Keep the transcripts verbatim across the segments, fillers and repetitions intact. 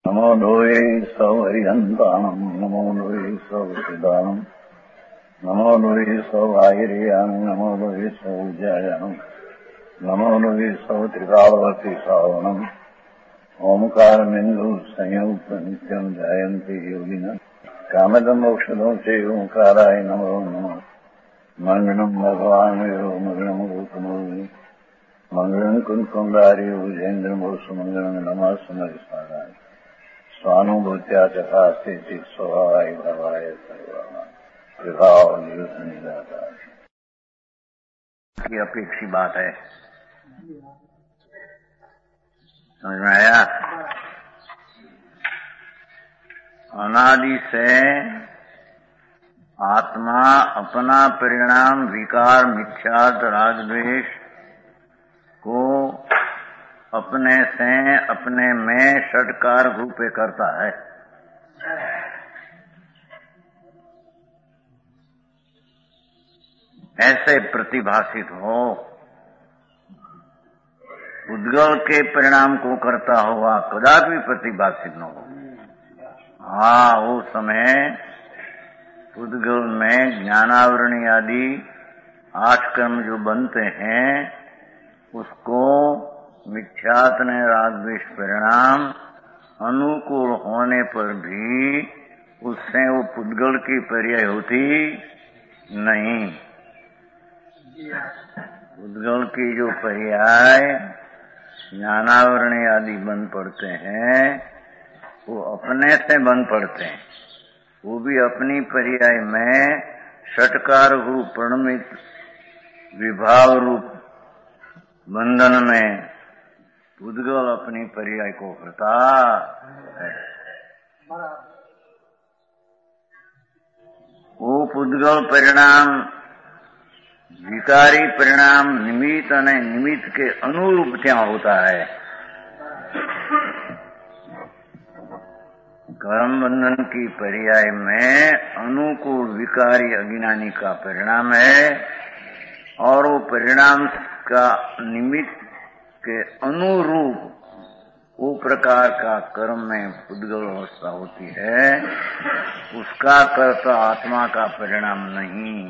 नमो लोये सौहरिहन्ताणम् नमो लोये सौहृदानम् नमो लोये सौभागिर्यानम् नमो लोये सौज्यायानम् नमो लोये सौत्रिकालवती सावनम् ओंकारमिन्दु संयुक्त नित्यम् जायन्ति योगिनः कामदम् औषधम् च ओंकाराय नमो नमः मङ्गलम् भगवान् यो मङ्गलम् रूपमोहि मङ्गलम् कुन्कुण्डारि उजेन्द्रमोसुमङ्गलम् नमः सुमरिस्मराय स्वानुभूत्या चकास्ते स्वभावाय भवाय सर्वभाव की अपेक्षी बात है। समझ में आया? अनादि से आत्मा अपना परिणाम विकार मिथ्यात्व राग द्वेष को अपने से अपने में षटकार रूपे करता है। ऐसे प्रतिभाषित हो, उद्गल के परिणाम को करता हुआ कदापि प्रतिभाषित न हो। हाँ, वो समय उद्गल में ज्ञानावरणी आदि आठ कर्म जो बनते हैं उसको मिथ्यात्व राग द्वेष परिणाम अनुकूल होने पर भी उससे वो पुद्गल की पर्याय होती नहीं। पुद्गल की जो पर्याय ज्ञानावरणी आदि बन पड़ते हैं वो अपने से बन पड़ते हैं, वो भी अपनी पर्याय में षटकार रूप प्रणमित विभाव रूप बंधन में पुद्गल अपनी पर्याय को करता है। वो पुद्गल परिणाम विकारी परिणाम निमित्त और निमित्त के अनुरूप क्या होता है। कर्म बंधन की पर्याय में अनुकूल विकारी अज्ञानी का परिणाम है और वो परिणाम का निमित्त के अनुरूप वो प्रकार का कर्म में पुद्गल अवस्था होती है, उसका कर्ता आत्मा का परिणाम नहीं।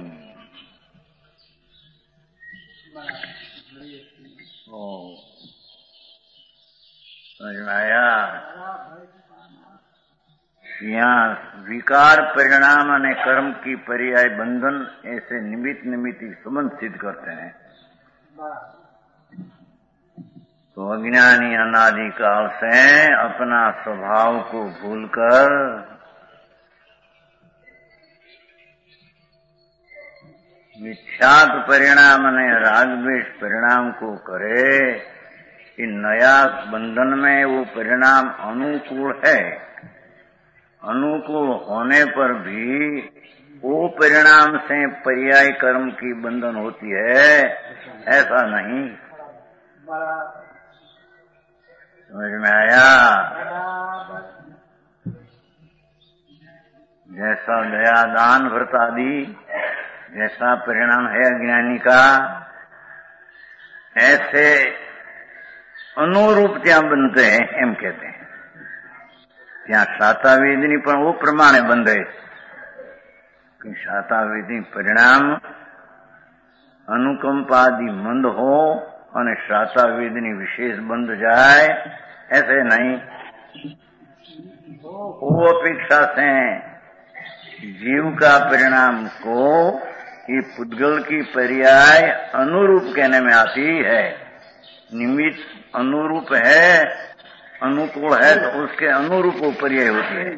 ओ, समझ में आया? यहाँ विकार परिणाम और कर्म की पर्याय बंधन ऐसे निमित्त निमित्त संबंध सिद्ध करते हैं। तो अज्ञानी अनादि काल से अपना स्वभाव को भूलकर मिथ्यात्व परिणाम ने राग द्वेष परिणाम को करे। इन नया बंधन में वो परिणाम अनुकूल है, अनुकूल होने पर भी वो परिणाम से पर्याय कर्म की बंधन होती है, ऐसा नहीं। समझ में आया? जैसा दया दान व्रत आदि जैसा परिणाम है अज्ञानी का, ऐसे अनुरूप ત્યાં बनते हैं एम कहते हैं। ત્યાં શાતાવેદની પણ वो प्रमाणे બંધે कि શાતાવેદની परिणाम अनुकंपादि मंद हो और शातावेदनी विशेष बंध जाए, ऐसे नहीं। वो अपेक्षा से जीव का परिणाम को ये पुद्गल की पर्याय अनुरूप कहने में आती है। निमित्त अनुरूप है, अनुकूल है तो उसके अनुरूप वो पर्याय होती है।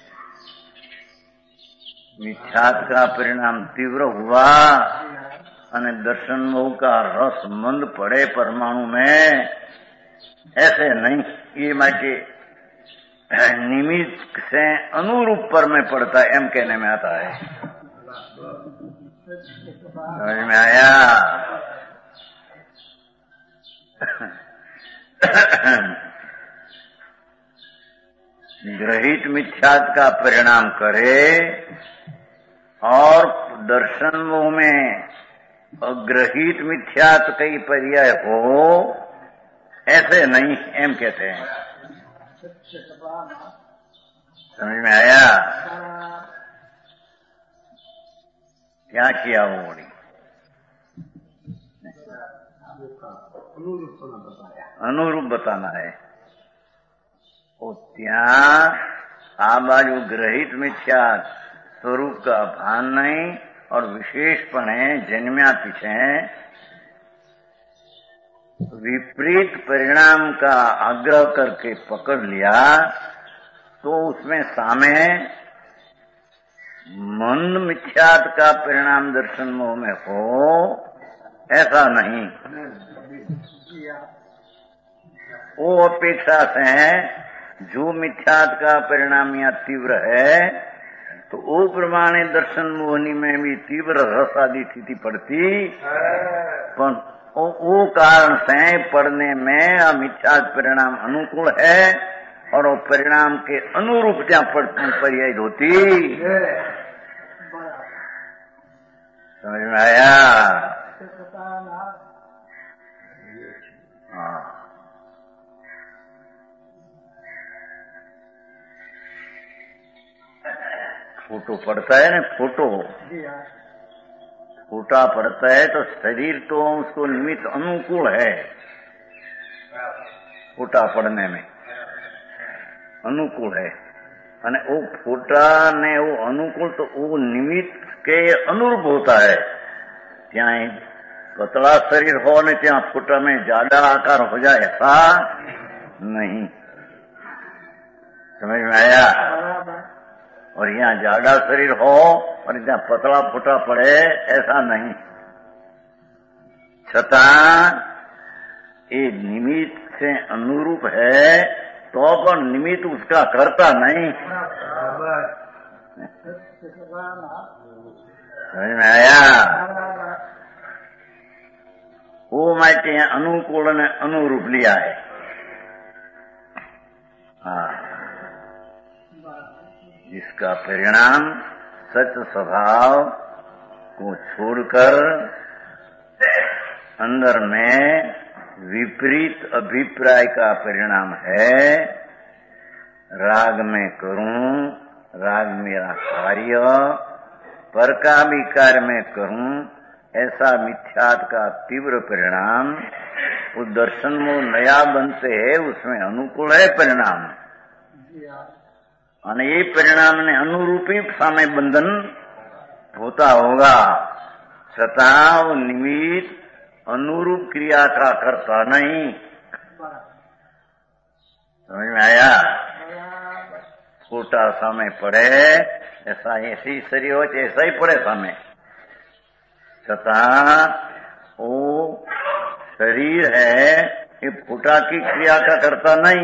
मिथ्यात्व का परिणाम तीव्र हुआ और दर्शन मोह का रस मंद पड़े परमाणु में, ऐसे नहीं। ये माके निमित्त से अनुरूप पर में पड़ता है एम कहने में आता है। समझ में आया? ग्रहित मिथ्यात्व का परिणाम करे और दर्शन मोह में अग्रहित मिथ्यात्व कई पर्याय हो, ऐसे नहीं एम कहते हैं। समझ में आया? क्या किया वो बोली? अनुरूप बताना है। वो ત્યાં આ બાજુ ગ્રહિત મિથ્યા स्वरूप का भान नहीं और विशेषपणे जन्म्या पीछे विपरीत परिणाम का आग्रह करके पकड़ लिया तो उसमें सामे मंद मिथ्यात का परिणाम दर्शन मोह में हो, ऐसा नहीं। वो अपेक्षा से जो मिथ्यात का परिणाम या तीव्र है तो वो प्रमाणे दर्शन मोहनी में भी तीव्र रस आदि स्थिति पड़ती, पर वो कारण से पढ़ने में मिथ्यात परिणाम अनुकूल है और वो परिणाम के अनुरूप क्या पर्याय होती। समझ में आया? हाँ। फोटो पड़ता है ना, फोटो फोटा पड़ता है तो शरीर तो उसको निमित्त अनुकूल है, फोटा पड़ने में अनुकूल है। અને वो फोटा ने वो अनुकूल तो वो निमित्त के अनुरूप होता है। ત્યાં पतला शरीर हो ने ત્યાં फोटा में ज्यादा आकार हो जाए ऐसा नहीं। समझ में आया? और यहाँ ज्यादा शरीर हो और यहाँ पतला फुटा पड़े ऐसा नहीं। छतां ये निमित्त से अनुरूप है तो पर निमित्त उसका करता नहीं। समझ में आया? वो માટે अनुकूल ने अनुरूप लिया है। हाँ, जिसका परिणाम सच स्वभाव को छोड़कर अंदर में विपरीत अभिप्राय का परिणाम है। राग में करूं, राग मेरा कार्य, पर का भी कार्य में करूं, ऐसा मिथ्यात का तीव्र परिणाम उस दर्शन में नया बनते है, उसमें अनुकूल है परिणाम। અને એ પરિણામને અનુરૂપી સામે બંધન હોતા होगा, છતાં નિમિત્ત अनुरूप क्रिया का करता नहीं। समझ में आया? छोटा सामे पड़े ऐसा ऐसी शरीर हो ऐसा ही पड़े सामे, छતાં वो शरीर है ये फूटा की क्रिया का करता नहीं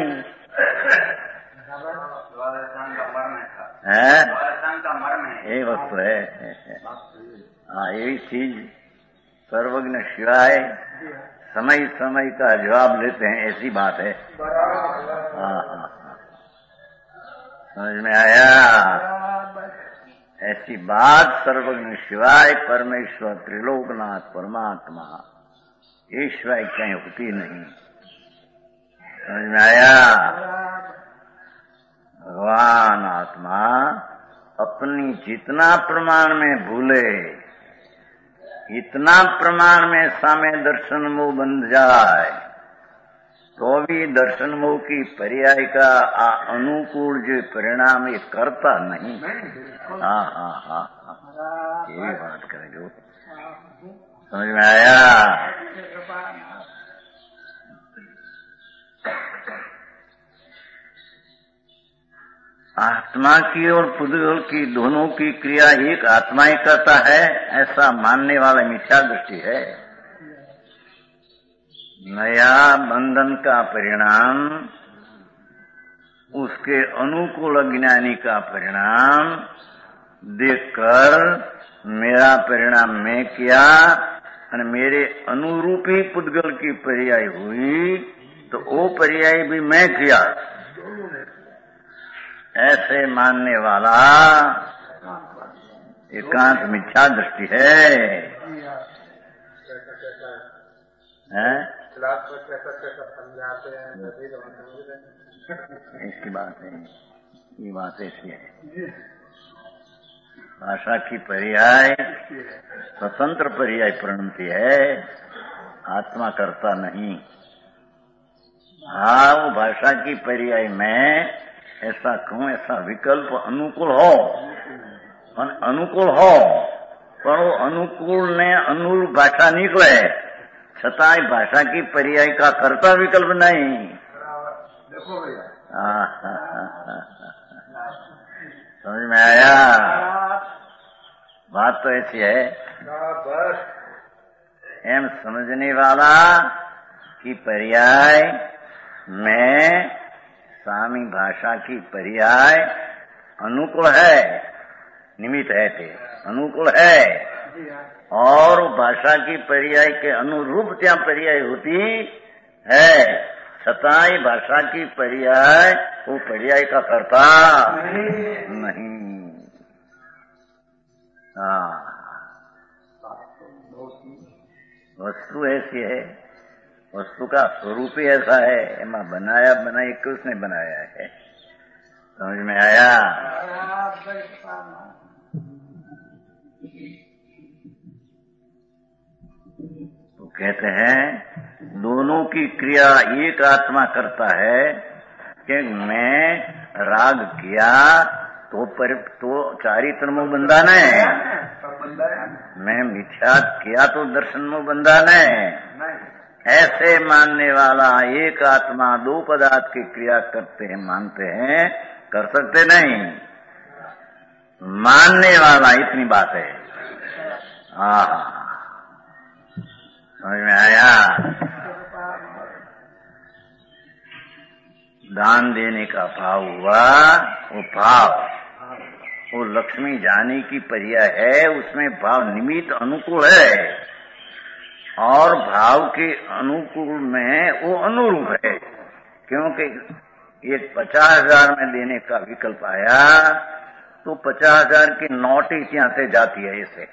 है। ये वस्तु है। हाँ, यही चीज सर्वज्ञ शिवाय समय समय का जवाब लेते हैं, ऐसी बात है। हाँ हाँ, समझ में आया? ऐसी बात सर्वज्ञ शिवाय परमेश्वर त्रिलोकनाथ परमात्मा ईश्वर कहीं होती नहीं। समझ में आया? भगवान आत्मा अपनी जितना प्रमाण में भूले इतना प्रमाण में सामे दर्शन मोह बंध जाए तो भी दर्शन मोह की पर्याय का आ अनुकूल जो परिणाम ये करता नहीं। हाँ हाँ हाँ हाँ, यही बात करें जो। समझ में आया? आत्मा की और पुद्गल की दोनों की क्रिया एक आत्मा ही करता है, ऐसा मानने वाला मिथ्या दृष्टि है। नया बंधन का परिणाम उसके अनुकूल अज्ञानी का परिणाम देखकर मेरा परिणाम मैं किया और मेरे अनुरूपी पुद्गल की पर्याय हुई तो वो पर्याय भी मैं किया, ऐसे मानने वाला एकांत मिथ्या दृष्टि है, है? ऐसी बात है, ये बात ऐसी है। भाषा की पर्याय स्वतंत्र पर्याय प्रणति है, आत्मा करता नहीं। हाँ, वो भाषा की पर्याय में ऐसा कहूं, ऐसा विकल्प अनुकूल हो, अनुकूल हो, पर वो अनुकूल ने अनुरूप भाषा निकले, छताई भाषा की पर्याय का कर्ता विकल्प नहीं। देखो भैया, समझ में आया? बात तो ऐसी है, एम समझने वाला की पर्याय में सामी भाषा की पर्याय अनुकूल है, निमित्त है थे, अनुकूल है, और भाषा की पर्याय के अनुरूप त्या पर्याय होती है, छताई भाषा की पर्याय वो पर्याय का कर्ता नहीं, नहीं। हाँ, वस्तु ऐसी है, वस्तु का स्वरूप ही ऐसा है, एमा बनाया बनाया किसने बनाया है, समझ में आया? तो कहते हैं दोनों की क्रिया एक आत्मा करता है कि मैं राग किया तो पर तो चारित्र में बंधा ने, मैं मिथ्या किया तो दर्शन में बंधा ने। ऐसे मानने वाला एक आत्मा दो पदार्थ की क्रिया करते हैं, मानते हैं, कर सकते नहीं, मानने वाला, इतनी बात है। हाँ, समझ में आया? दान देने का भाव हुआ, वो भाव वो लक्ष्मी जाने की पर्याय है, उसमें भाव निमित्त अनुकूल है, और भाव के अनुकूल में वो अनुरूप है, क्योंकि एक पचास हजार में देने का विकल्प आया तो पचास हजार की नोट ही यहाँ से जाती है, ऐसे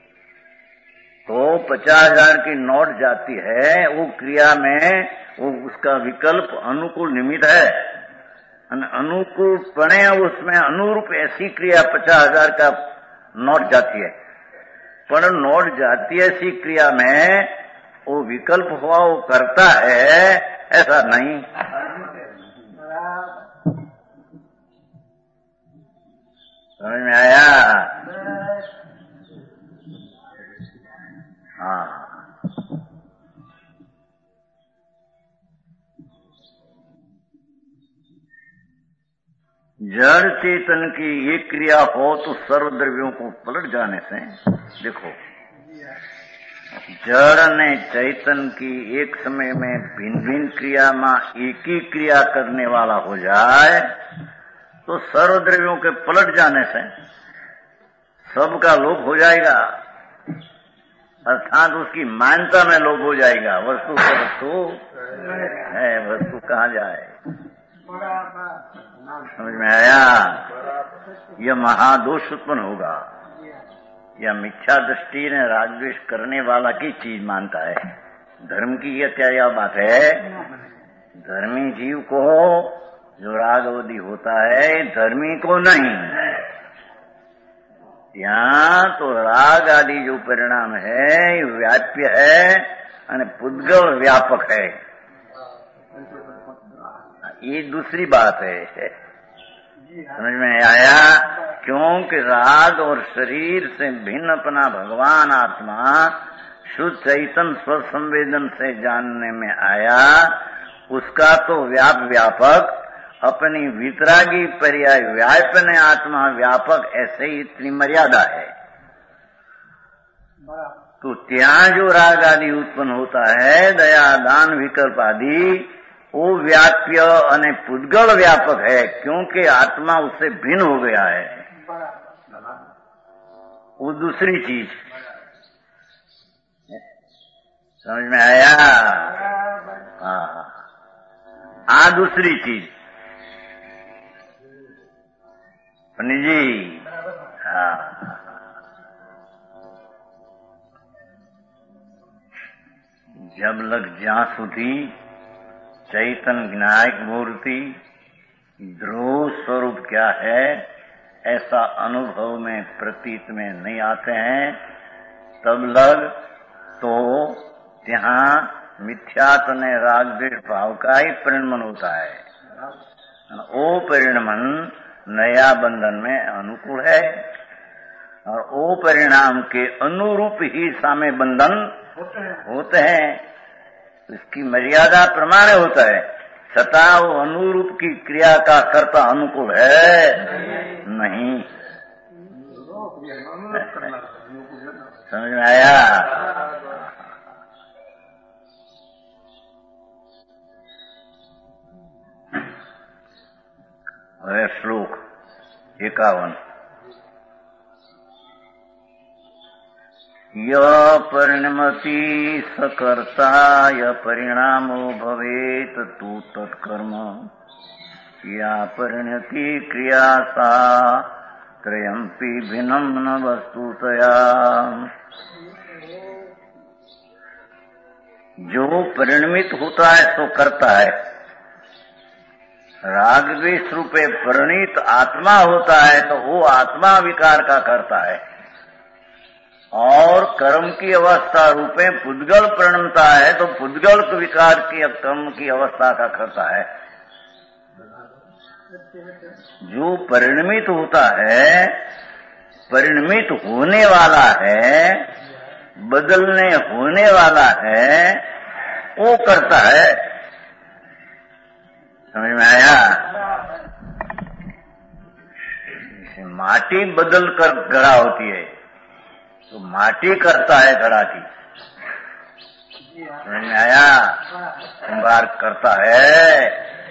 तो पचास हजार की नोट जाती है, वो क्रिया में वो उसका विकल्प अनुकूल निमित्त है, अनुकूल पड़े उसमें अनुरूप ऐसी क्रिया पचास हजार का नोट जाती है, पर नोट जाती है ऐसी क्रिया में वो विकल्प हुआ वो करता है, ऐसा नहीं। समझ में आया? हाँ, जड़ चेतन की ये क्रिया हो तो सर्व द्रव्यों को पलट जाने से, देखो जड़ ने चैतन की एक समय में भिन्न भिन्न क्रिया में एक ही क्रिया करने वाला हो जाए तो सर्व द्रव्यों के पलट जाने से सबका लोप हो जाएगा, अर्थात उसकी मान्यता में लोप हो जाएगा। वस्तु तो वस्तु है, वस्तु कहाँ जाए, समझ में आया? यह महादोष उत्पन्न होगा, यह मिथ्या दृष्टि ने रागद्वेष करने वाला की चीज मानता है। धर्म की यह क्या यह बात है, धर्मी जीव को जो रागवदी होता है, धर्मी को नहीं। यहाँ तो राग आदि जो परिणाम है व्याप्य है और पुद्गल व्यापक है, ये दूसरी बात है, समझ में आया? क्योंकि राग और शरीर से भिन्न अपना भगवान आत्मा शुद्ध चैतन्य स्व संवेदन से जानने में आया, उसका तो व्याप व्यापक अपनी वितरागी पर्याय व्यापने आत्मा व्यापक, ऐसे ही इतनी मर्यादा है। तो ત્યાં जो राग आदि उत्पन्न होता है, दया दान विकल्प आदि, वो व्याप्य अने पुद्गल व्यापक है, क्योंकि आत्मा उससे भिन्न हो गया है, वो दूसरी चीज। समझ में आया? हाँ, आ दूसरी चीज पंडित जी। हाँ, जब लग ज्યાં સુધી चैतन विनायक मूर्ति ध्रुव स्वरूप क्या है ऐसा अनुभव में प्रतीत में नहीं आते हैं, तब लग तो यहाँ मिथ्यात्व ने राग द्वेष भाव का ही परिणमन होता है। वो परिणमन नया बंधन में अनुकूल है और वो परिणाम के अनुरूप ही सामे बंधन होते हैं। इसकी मर्यादा प्रमाण होता है, सता वो अनुरूप की क्रिया का कर्ता अनुकूल है नहीं। समझ में आया? और श्लोक इक्यावन, य परिणमति सकर्ता य परिणामो भवेत तु तत्कर्म या परिणति क्रिया सा त्रयम्पि भिन्नं न वस्तुतया। जो परिणमित होता है तो करता है, राग द्वेष रूपे परिणित आत्मा होता है तो वो आत्मा विकार का करता है, और कर्म की अवस्था रूपे पुद्गल परिणमता है तो पुद्गल विकार की कर्म की अवस्था का करता है। जो परिणमित होता है, परिणमित होने वाला है, बदलने होने वाला है, वो करता है। समझ में आया? माटी बदल कर घड़ा होती है तो माटी करता है घड़ा की। समझ में आया? कुंभार करता है।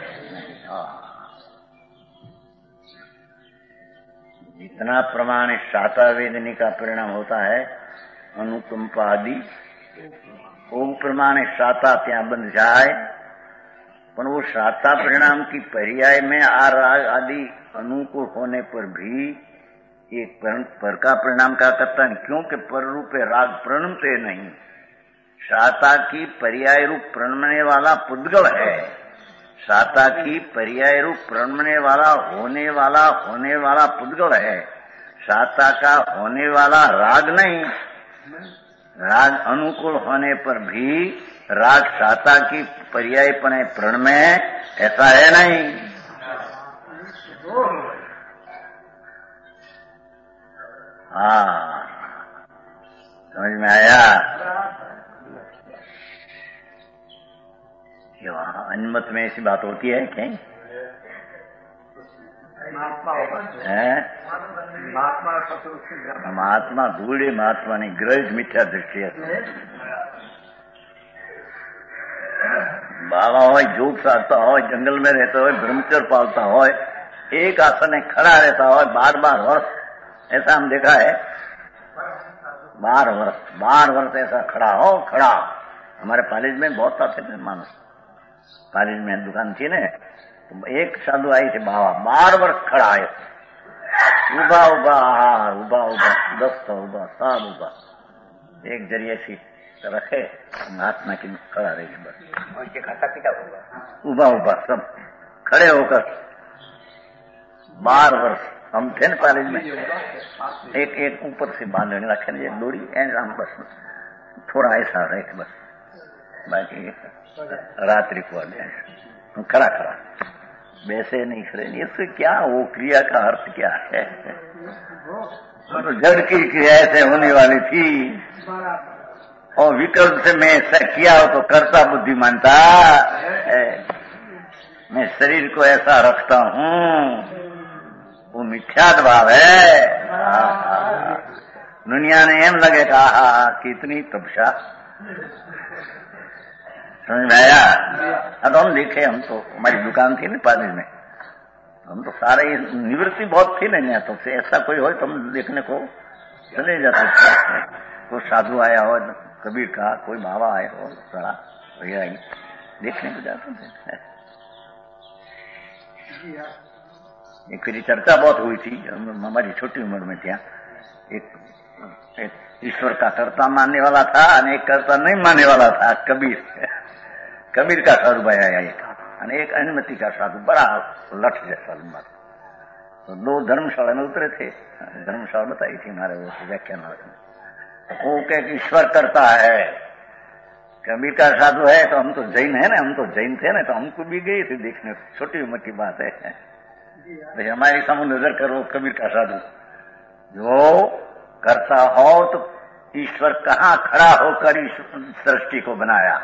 जितना प्रमाण शाता वेदनी का परिणाम होता है अनुकंपा आदि, वो प्रमाण शाता त्या बन जाए, पर वो शाता परिणाम की पर्याय में आ राग आदि अनुकूल होने पर भी एक पर का परिणाम क्या करता है, क्योंकि पर रूपे राग प्रणमते नहीं। शाता की पर्याय रूप प्रणमने वाला पुद्गल है, शाता की पर्याय रूप प्रणमने वाला होने वाला होने वाला पुद्गल है। शाता का होने वाला राग नहीं, राग अनुकूल होने पर भी राग शाता की पर्यायपने प्रण में ऐसा है नहीं। हाँ, समझ में आया? कि वहाँ अन्मत में ऐसी बात होती है क्या? महात्मा धूड़े महात्मा नहीं, ग्रहित मिथ्या दृष्टि है। बाबा हो, जोग साधता हो, जंगल में रहता हो, ब्रह्मचर्य पालता हो, एक आसन खड़ा रहता हो बार बार वर्ष, ऐसा हम देखा है। बार वर्ष बार वर्ष ऐसा खड़ा हो खड़ा। हमारे कॉलेज में बहुत आते थे मानस, कॉलेज में दुकान थी न, तो एक साधु आई थी बाबा, बार वर्ष खड़ा है, उबा उबा आहार, उबा उबा दस्त उबा सब उबा, एक जरिए सी रखे महात्मा की खड़ा रहेगी बस। उनके खाता पिता होगा उबा उबा सब खड़े होकर बार वर्ष। हम थे न कॉलेज में, एक एक ऊपर से बांधने रखे डोरी, हम बस थोड़ा ऐसा रहे थे बस, बाकी रात्रि को खड़ा खड़ा वैसे नहीं खड़े। इससे क्या, वो क्रिया का अर्थ क्या है? तो जड़ की क्रिया ऐसे होने वाली थी, और विकल्प से मैं ऐसा किया हो तो करता बुद्धिमानता, मैं शरीर को ऐसा रखता हूँ, वो मिथ्याद भाव है। दुनिया ने एम लगे कहा कितनी तपस्या। समझ में आया? अब हम देखे, हम तो हमारी दुकान थी ना पानी में, हम तो सारे निवृत्ति बहुत थी नहीं, तो ऐसा कोई हो तो हम देखने को चले जाते थे। कोई साधु आया हो, कबीर का कोई बाबा आया हो, थोड़ा भैया देखने को जाते थे। एक फिर चर्चा बहुत हुई थी हमारी छोटी उम्र में। क्या एक, एक ईश्वर का कर्ता मानने वाला था, अनेक कर्ता नहीं मानने वाला था। कबीर कबीर का साधु भाई आया एक, अनेक अनुमति का साधु, बड़ा लठ जैसा लंबा। तो दो धर्मशाला में उतरे थे, धर्मशाला बताई थी हमारे वो व्याख्यान में। वो कह ईश्वर करता है, कबीर का साधु है तो हम तो जैन है ना, हम तो जैन थे ना, तो हमको भी गए थे देखने, छोटी उम्र की बात है भाई। हमारी सामने नजर करो, कबीर का साधु जो करता हो तो ईश्वर कहाँ खड़ा होकर इस सृष्टि को बनाया।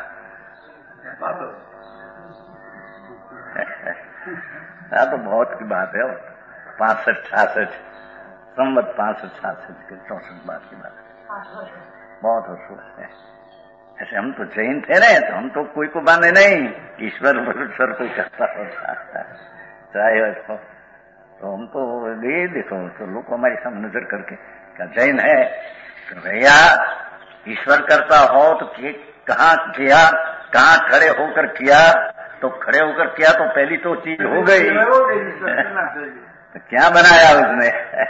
हाँ तो बहुत की बात है, पांसठ छियासठ संवत पांसठ छियासठ के चौसठ बात की बात है, बहुत अफसोस है। ऐसे हम तो जैन थे ना, तो हम तो कोई को माने नहीं, ईश्वर ईश्वर कोई करता होता चाहे तो, तो हम तो ये देखो तो लोग हमारे सामने नजर करके क्या जैन है तो भैया ईश्वर करता हो तो कहाँ किया, कहाँ खड़े होकर किया, तो खड़े होकर किया तो पहली तो चीज हो गई तो क्या बनाया उसने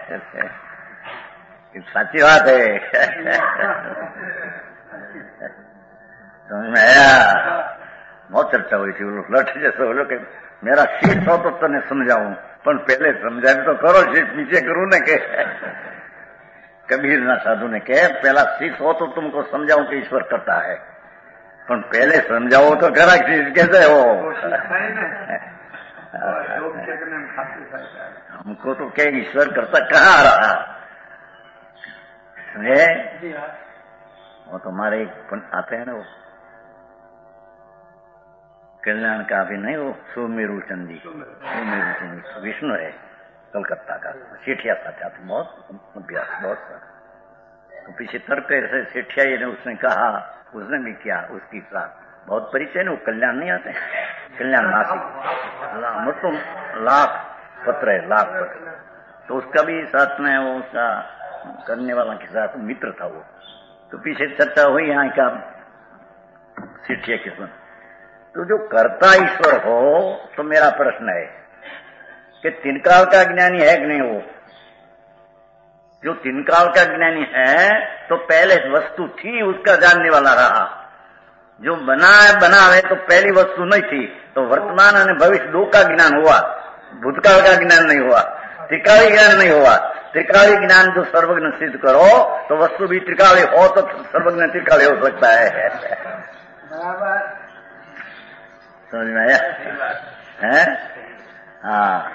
सच्ची बात है। समझ में आया, बहुत चर्चा हुई थी, वो लोग लठ जैसे वो लोग मेरा शीश हो तो तने समझाऊं, पर पहले समझाने तो करो, शीश पीछे करूं न के। कबीर ना साधु ने कहे पहला शीश हो तो तुमको समझाऊं कि ईश्वर करता है, पर पहले समझाओ तो करा शीश कैसे हो। हमको तो क्या ईश्वर करता कहाँ आ रहा, समझे? वो तुम्हारे आते हैं ना, वो कल्याण का भी नहीं, वो सुमेरु चंदी, सुमेरु चंदी विष्णु है कलकत्ता का, सेठिया था बहुत अभ्यास बहुत सारा। तो पीछे तर्क ऐसे सेठिया ने उसने कहा, उसने भी किया, उसकी साथ बहुत परिचय ने, वो कल्याण नहीं आते, कल्याण नासिक मतलब लाख पत्र है, लाख पत्र, तो उसका भी साथ में वो उसका करने वाला के साथ मित्र था वो। तो पीछे चर्चा हुई यहाँ का सेठिया किस्मत। तो जो कर्ता ईश्वर हो तो मेरा प्रश्न है कि तिनकाल का ज्ञानी है कि नहीं? वो जो तिनकाल का ज्ञानी है तो पहले वस्तु थी उसका जानने वाला रहा, जो बना है बनावे तो पहली वस्तु नहीं थी, तो वर्तमान और भविष्य दो का ज्ञान हुआ, भूतकाल का ज्ञान नहीं हुआ, त्रिकाली ज्ञान नहीं हुआ। त्रिकाली ज्ञान जो सर्वज्ञ सिद्ध करो तो वस्तु भी त्रिकाली हो तो सर्वज्ञ त्रिकाली हो सकता है। समझ में आया है? हाँ,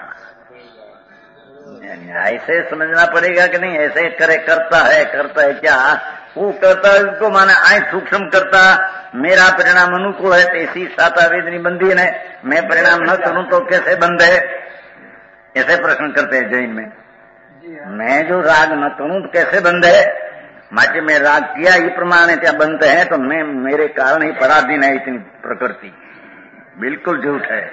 ऐसे समझना पड़ेगा कि नहीं, ऐसे करे करता है, करता है क्या वो करता है उसको माने आए सूक्ष्म करता, मेरा परिणाम अनुकूल है तो इसी साता वेदनी बंदी है, मैं परिणाम न करूं तो कैसे बंद है, ऐसे प्रश्न करते हैं जैन में। मैं जो राग न करूं तो कैसे बंद है, माचे मैं राग किया ये प्रमाण है क्या बंद है, तो मैं मेरे कारण ही पराधीन है इतनी प्रकृति, बिल्कुल झूठ है।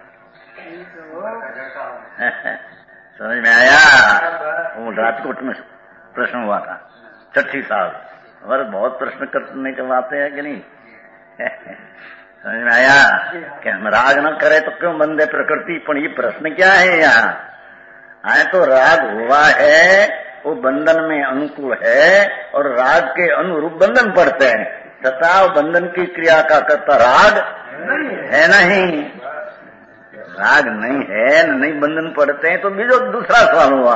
समझ में आया? वो राजकोट में प्रश्न हुआ था छठी साल, और बहुत प्रश्न करने के बातें है कि नहीं। समझ में आया कि हम राग न करे तो क्यों बंद है प्रकृति, पर ये प्रश्न क्या है यहाँ आए तो राग हुआ है वो बंधन में अनुकूल है और राग के अनुरूप बंधन पड़ते हैं, तथा बंधन की क्रिया का करता राग है नहीं, राग नहीं है नहीं बंधन पड़ते हैं, तो भी जो दूसरा सवाल हुआ।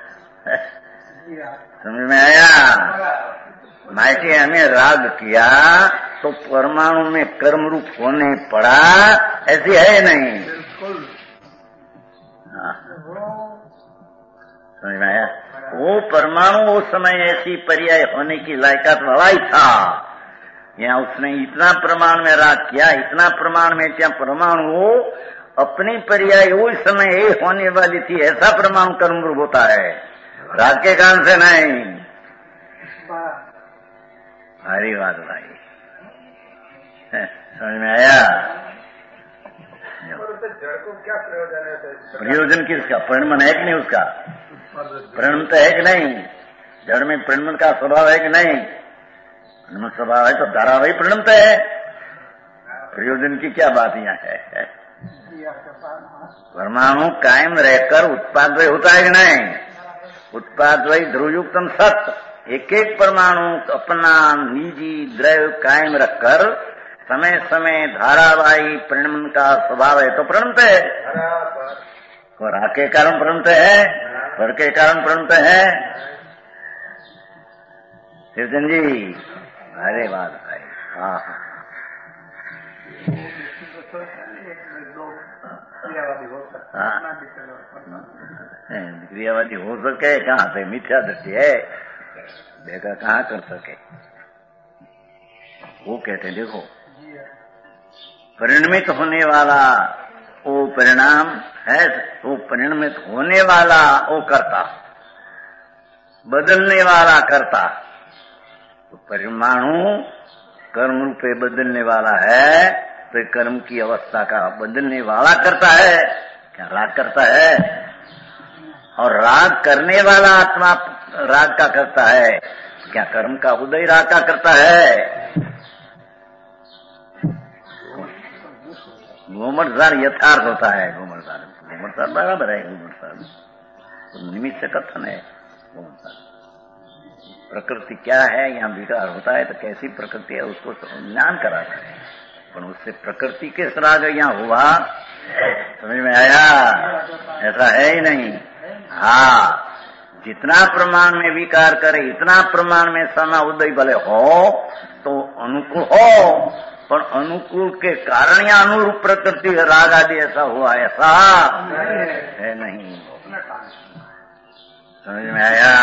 समझ में आया? माइटी हमें राग किया तो परमाणु में कर्म रूप होने पड़ा, ऐसी है नहीं। समझ में आया? वो परमाणु उस समय ऐसी पर्याय होने की लायकात वाला ही था, यहाँ उसने इतना प्रमाण में राग किया, इतना प्रमाण में क्या परमाणु अपनी पर्याय उस समय ये होने वाली थी, ऐसा परमाणु कर्म रूप होता है, राग के कारण से नहीं। हरी बात भाई, समझ में आया? जड़ को क्या प्रयोजन है? प्रयोजन किसका? परिणमन है कि नहीं उसका? परिणमन है कि नहीं? जड़ में परिणमन का स्वभाव है कि नहीं? परिणमन स्वभाव है तो धारावाही परिणमत है, प्रयोजन की क्या बात यहाँ है? परमाणु कायम रहकर उत्पादवय होता है कि नहीं? उत्पादवय ध्रुवयुक्तम सत्य, एक एक परमाणु अपना निजी द्रव्य कायम रखकर समय समय धारावाही परिणमन का स्वभाव है तो प्रणत है। और आ के कारण प्रणत है, पर के कारण प्रणत है। शिवचंद जी, अरे बात है। हाँ हाँ क्रियावादी हो सके कहाँ से? मिथ्या दृष्टि है, देखा कहाँ कर सके। वो कहते हैं देखो, परिणमित होने वाला वो परिणाम है, वो परिणमित होने वाला वो कर्ता, बदलने वाला कर्ता। तो परमाणु कर्म रूपे बदलने वाला है, तो कर्म की अवस्था का बदलने वाला करता है। क्या राग करता है? और राग करने वाला आत्मा राग का करता है। क्या कर्म का उदय राग का करता है? घूमटसार यथार्थ होता है। घूमटसार घूमटसार बराबर है। घूमटसार तो निमित्त कथन है। घूमटसार प्रकृति क्या है, यहाँ विकार होता है तो कैसी प्रकृति है उसको ज्ञान कराता है। पर उससे प्रकृति के राग यहाँ हुआ, समझ में आया? ऐसा है ही नहीं। हाँ, जितना प्रमाण में विकार करे इतना प्रमाण में समा उदय भले हो तो अनुकूल हो, पर अनुकूल के कारण या अनुरूप प्रकृति राग आदि ऐसा हुआ, ऐसा है नहीं। समझ में आया?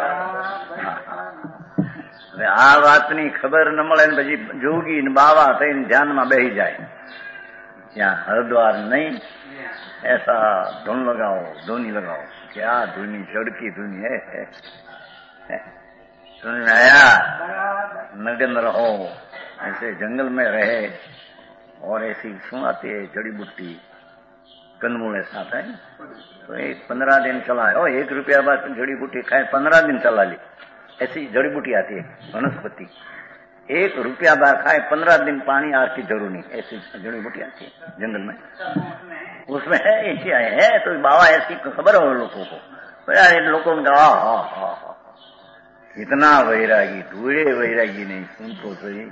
આ વાતની ખબર ન મળે ને પછી જોગી ને બાવા થઈને ધ્યાનમાં બેસી જાય, ત્યાં હરદ્વાર नहीं, ऐसा धुन लगाओ, धुनी लगाओ। क्या धुनी, चढ़की धुनी है, है, है। समझ में आया? नग्न रहो, ऐसे जंगल में रहे और ऐसी सुनाती है जड़ी बूटी कंदमूल साथ है तो एक पंद्रह दिन चला है। और एक रुपया बाद जड़ी बूटी खाए पंद्रह दिन चला ली। ऐसी जड़ी बूटी आती है वनस्पति, एक रुपया बार खाए पंद्रह दिन पानी आर की जरूर नहीं। ऐसी जड़ी बूटी आती है जंगल में, उसमें है ऐसी है। तो बाबा ऐसी खबर हो लोगों को, यार इन लोगों ने कहा हा हा हा कितना वैरागी, धूड़े वैरागी नहीं, सुन तो सही।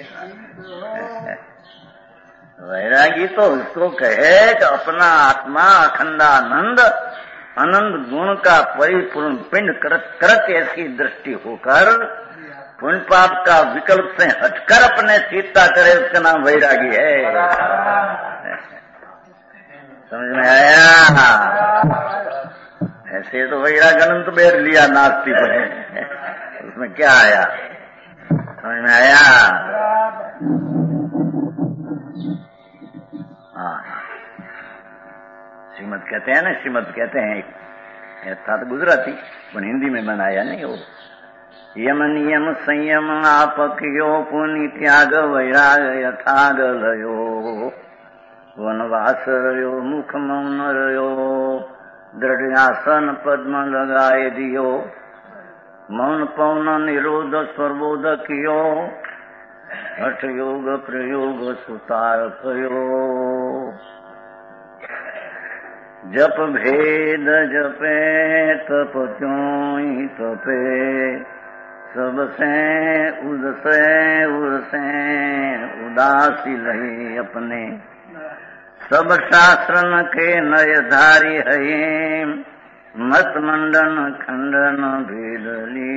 वैरागी तो उसको कहे कि अपना आत्मा अखंडानंद आनंद गुण का परिपूर्ण पिंड करत करत ऐसी दृष्टि होकर पुण्य पाप का विकल्प से हटकर अपने चित्ता करे, उसका नाम वैरागी है। समझ में आया? ऐसे तो वैराग अनंत बेर लिया नास्ती बने, उसमें क्या आया? समझ में आया? हाँ, श्रीमद कहते हैं ना, श्रीमद कहते हैं, एक था तो गुजराती पर हिंदी में बनाया नहीं। वो यम नियम संयम आपक्यो पुनि त्याग वैराग यथाग लयो वनवास रयो मुख मौन रयो दृढ़ासन पद्म लगाए दियो मौन पौन निरोध स्वरबोध कियो हठ योग प्रयोग सुतार कयो जप भेद जपे तप त्यों तपे सबसे उदसे उदसे उदासी लही अपने सब शास्त्रन के नय धारी है मत मंडन खंडन भेदली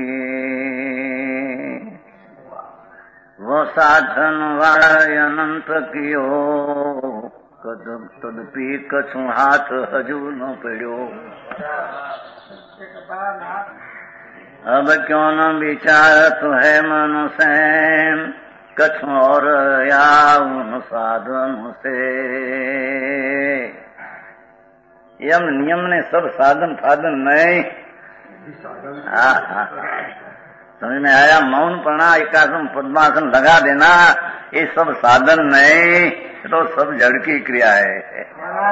वो साधन वाला अनंत कियो कदम तदपि कछु हाथ हजू न पड़ो अब क्यों न विचारत है मनुष्य कछु और या उन साधन से। यम नियम ने सब साधन फाधन नहीं। समझ में आया? मौन पढ़ना, एकासन पद्मासन लगा देना, ये सब साधन नहीं, तो सब जड़ की क्रिया है।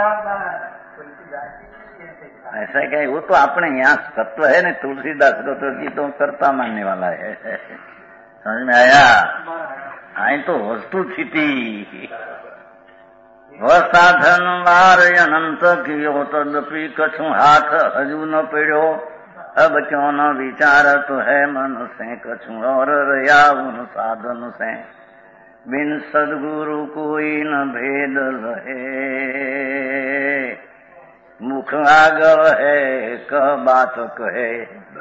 ऐसा क्या? वो तो अपने यहाँ तत्व है ना, तुलसीदास को तो जी तो कर्ता मानने वाला है। समझ में आया? आई तो वस्तु स्थिति वह साधन वार अनंत कियो तदपि कछु हाथ हजू न पड़ो। अब क्यों न विचारत है मन से कछु और रया उन साधन से। बिन सदगुरु कोई न भेद रहे, मुख आगव है कह बात कहे।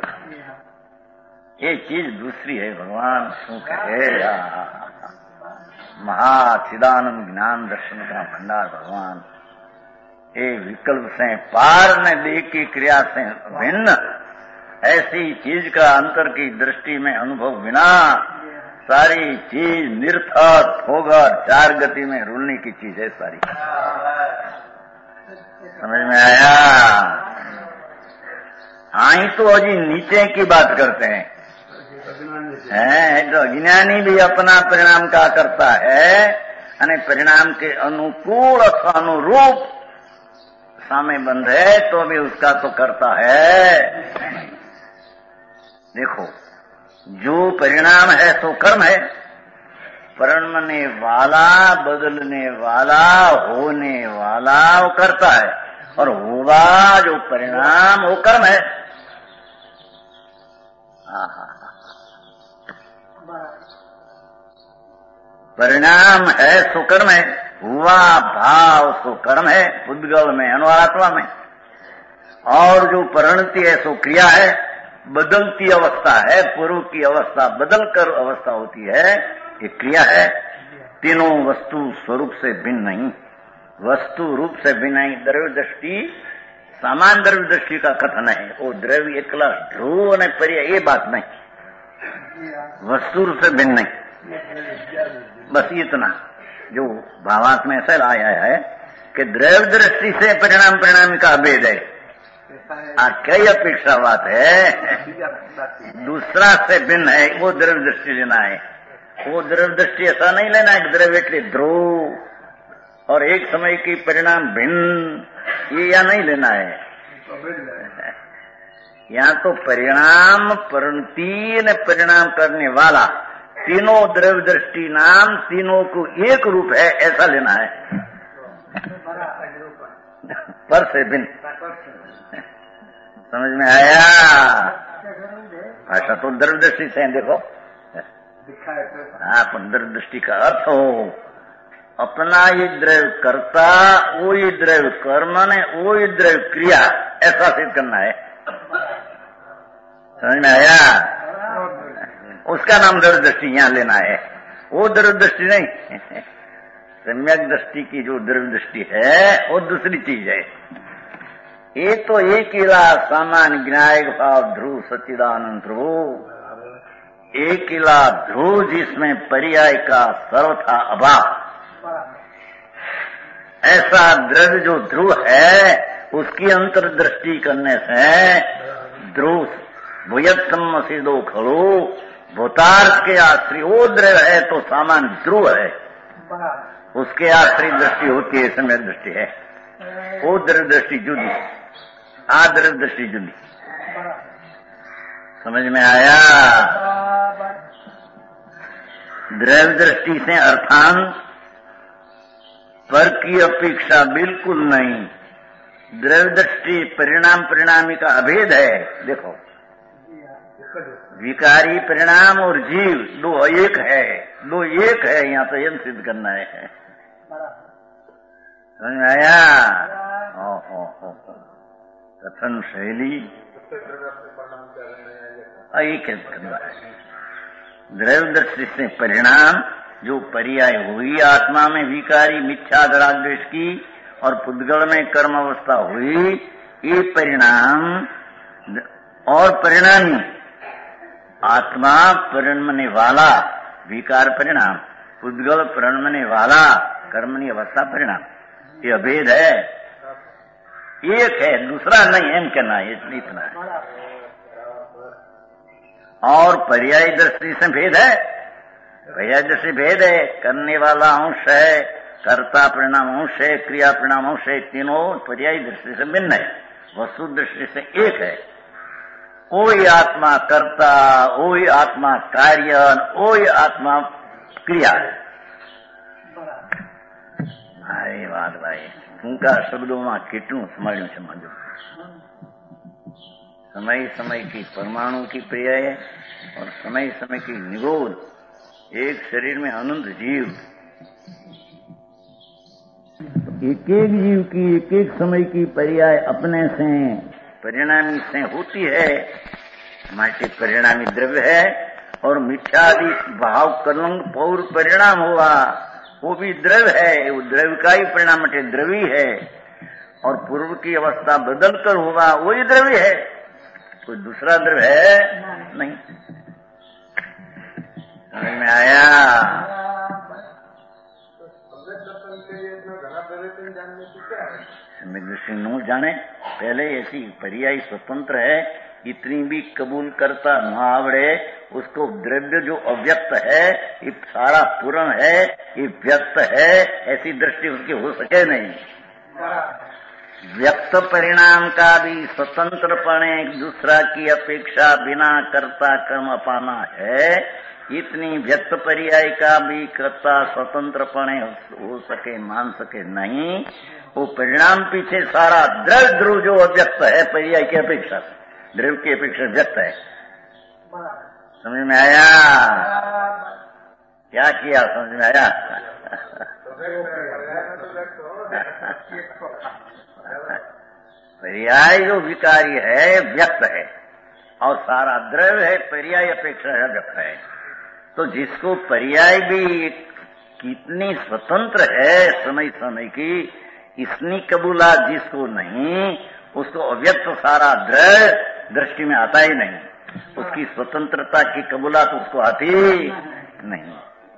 ये चीज दूसरी है भगवान सुख है। महाचिदानंद ज्ञान दर्शन का भंडार भगवान ये विकल्प से पार न देह की क्रिया से भिन्न ऐसी चीज का अंतर की दृष्टि में अनुभव बिना सारी चीज निर्थक होगा। चार गति में रुलने की चीज है सारी। समझ में आया? आई तो अजी नीचे की बात करते हैं, हैं तो अज्ञानी भी अपना परिणाम का करता है અને परिणाम के अनुकूल अथवा अनुरूप सामे बंध है तो भी उसका तो करता है। देखो जो परिणाम है सो कर्म है, परिणमने वाला, बदलने वाला, होने वाला वो करता है, और होगा जो परिणाम वो कर्म है। परिणाम है सो कर्म है, हुआ भाव सो कर्म है उद्गल में अनुआत्मा में, और जो परिणति है सो क्रिया है, बदलती अवस्था है, पूर्व की अवस्था बदल कर अवस्था होती है, ये क्रिया है। तीनों वस्तु स्वरूप से भिन्न नहीं, वस्तु रूप से भिन्न नहीं। द्रव्य दृष्टि सामान्य द्रव्य दृष्टि का कथन है, वो द्रव्य एकला ध्रुव ने पर्याय ये बात नहीं, वस्तु रूप से भिन्न नहीं। बस इतना जो भावार्थ में ऐसा आया है कि द्रव्य दृष्टि से परिणाम परिणाम का भेद है। कई अपेक्षा बात है, दूसरा से भिन्न है, वो द्रव्य दृष्टि लेना है। वो द्रव्य दृष्टि ऐसा नहीं लेना है कि द्रव्य के ध्रुव और एक समय की परिणाम भिन्न, ये या नहीं लेना है। यहाँ तो परिणाम परिणति ने परिणाम करने वाला तीनों द्रव्य दृष्टि नाम तीनों को एक रूप है ऐसा लेना है, पर से भिन्न। समझ में आया? भाषा तो द्रव्य दृष्टि से देखो, आप द्रव्य दृष्टि का अर्थ हो अपना ये द्रव्य कर्ता, वो ये द्रव्य कर्म ने, वो ये द्रव्य क्रिया, ऐसा सिद्ध करना है। समझ में आया? उसका नाम द्रव्य दृष्टि यहाँ लेना है, वो द्रव्य दृष्टि नहीं। सम्यक दृष्टि की जो द्रव्य दृष्टि है वो दूसरी चीज है। ये तो एक इला सामान्य ज्ञायक भाव ध्रुव सच्चिदानंद ध्रुव, एक इला ध्रुव जिसमें पर्याय का सर्वथा अभाव, ऐसा द्रव्य जो ध्रुव है उसकी अंतर्दृष्टि करने से ध्रुव भूयत्तम सिद्धो खड़ो भूतार्थ के आश्रय वो द्रव्य है तो सामान्य ध्रुव है, उसके आश्रय दृष्टि होती है, सम्यक दृष्टि है। वो द्रव्य दृष्टि जुदी, आ द्रव्य दृष्टि जुदी। समझ में आया? द्रव्य दृष्टि से अर्थांत पर की अपेक्षा बिल्कुल नहीं। द्रव्य दृष्टि परिणाम परिणामी का अभेद है। देखो विकारी परिणाम और जीव दो एक है, दो एक है, यहाँ तो यह सिद्ध करना है। समझ में आया? ओ, ओ, ओ, कथन शैली एक करना है। द्रव्य दृष्टि से परिणाम जो पर्याय हुई आत्मा में विकारी मिथ्या रागद्वेष की और पुद्गल में कर्म अवस्था हुई, ये परिणाम और परिणामी आत्मा परिणमने वाला विकार परिणाम, पुद्गल परिणमने वाला कर्मणी अवस्था परिणाम, ये अभेद है। एक है दूसरा नहीं, एम कहना है, इतना है। और पर्याय दृष्टि से भेद है, पर्याय दृष्टि भेद है। करने वाला अंश है, कर्ता परिणाम अंश है, क्रिया परिणाम अंश है, तीनों पर्याय दृष्टि से भिन्न है, वस्तु दृष्टि से एक है। ओई आत्मा कर्ता, ओई आत्मा कार्य, ओई आत्मा क्रिया है। भाई बात भाई टूंका शब्दों में કેટલું સમાડ્યું છે માજો। समय समय की परमाणु की पर्याय और समय समय की निगोद एक शरीर में अनंत जीव, एक एक जीव की एक एक समय की पर्याय अपने से परिणामी से होती है। माटी परिणामी द्रव्य है और मिथ्यादि भाव कलंक पौर परिणाम हुआ, वो भी द्रव्य है, वो द्रव्य का ही परिणाम मटे द्रवी है। और पूर्व की अवस्था बदल कर हुआ, वही द्रव्य है, कोई दूसरा द्रव्य है नहीं। समझ में आया? सम्यक दृष्टि न जाने, पहले ऐसी पर्याय स्वतंत्र है, इतनी भी कबूल करता न आवड़े, उसको द्रव्य जो अव्यक्त है, ये सारा पूर्ण है, ये व्यक्त है, ऐसी दृष्टि उसकी हो सके नहीं। व्यक्त परिणाम का भी स्वतंत्रपणे एक दूसरा की अपेक्षा बिना कर्ता कर्म पाना है, इतनी व्यक्त पर्याय का भी कर्ता स्वतंत्रपणे हो सके मान सके नहीं। वो परिणाम पीछे सारा द्रव्य ध्रुव जो अव्यक्त है पर्याय की अपेक्षा, द्रव्य की अपेक्षा व्यक्त है। समझ में आया? क्या किया? समझ में आया? पर्याय जो विकारी है व्यक्त है और सारा द्रव्य है पर्याय अपेक्षा है व्यक्त है। तो जिसको पर्याय भी कितनी स्वतंत्र है समय समय की, इसनी कबूला जिसको नहीं, उसको अव्यक्त सारा द्रव्य दृष्टि में आता ही नहीं। उसकी स्वतंत्रता की कबूला तो उसको आती नहीं।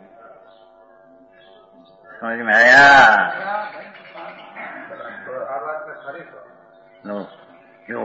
समझ में आया? नो क्यों?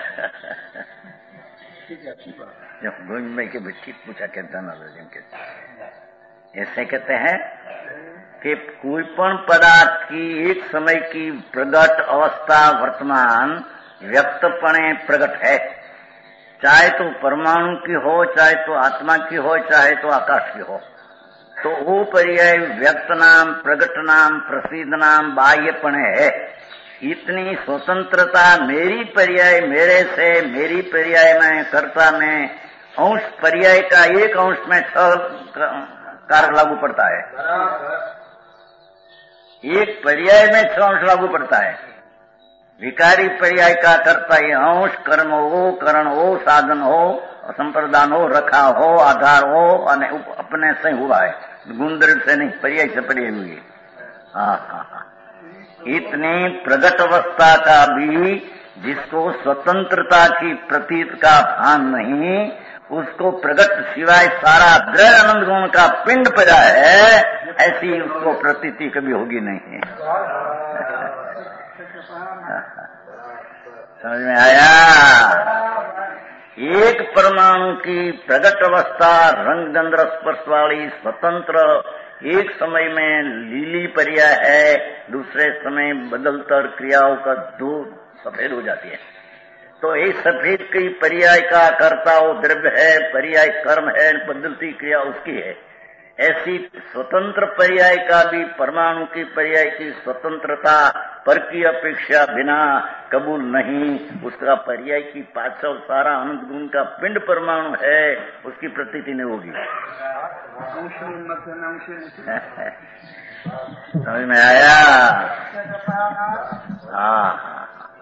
गुंज में के बच्ची पूछा कहता ना के ऐसे कहते हैं कि कोई पण पदार्थ की एक समय की प्रगट अवस्था वर्तमान व्यक्तपणे प्रगट है, चाहे तो परमाणु की हो, चाहे तो आत्मा की हो, चाहे तो आकाश की हो, तो वो पर्याय व्यक्त नाम, प्रगट नाम, प्रसिद्ध नाम, बाह्यपणे है। इतनी स्वतंत्रता मेरी पर्याय मेरे से, मेरी पर्याय में कर्ता में अंश पर्याय का एक अंश में छह कारक लागू पड़ता है। एक पर्याय में छह अंश लागू पड़ता है। विकारी पर्याय का कर्ता ये अंश कर्म हो, करण हो, साधन हो, संप्रदान हो, रखा हो, आधार हो, अपने से हुआ है, गुण से नहीं, पर्याय से पर्याय हुई। हाँ हाँ हाँ, इतनी प्रगट अवस्था का भी जिसको स्वतंत्रता की प्रतीत का भान नहीं, उसको प्रगट सिवाय सारा द्रव्य आनंद गुण का पिंड पड़ा है, ऐसी उसको प्रतीति कभी होगी नहीं। समझ में आया? एक परमाणु की प्रगट अवस्था रंग गंध स्पर्श वाली स्वतंत्र एक समय में लीली पर्याय है, दूसरे समय बदलतर क्रियाओं का दो सफेद हो जाती है। तो एक सफेद की पर्याय का कर्ता वो द्रव्य है, पर्याय कर्म है, बदलती क्रिया उसकी है। ऐसी स्वतंत्र पर्याय का भी परमाणु की पर्याय की स्वतंत्रता पर की अपेक्षा बिना कबूल नहीं। उसका पर्याय की पाछल सारा अनंत गुण का पिंड परमाणु है, उसकी प्रतीति नहीं होगी। समझ में आया? हाँ,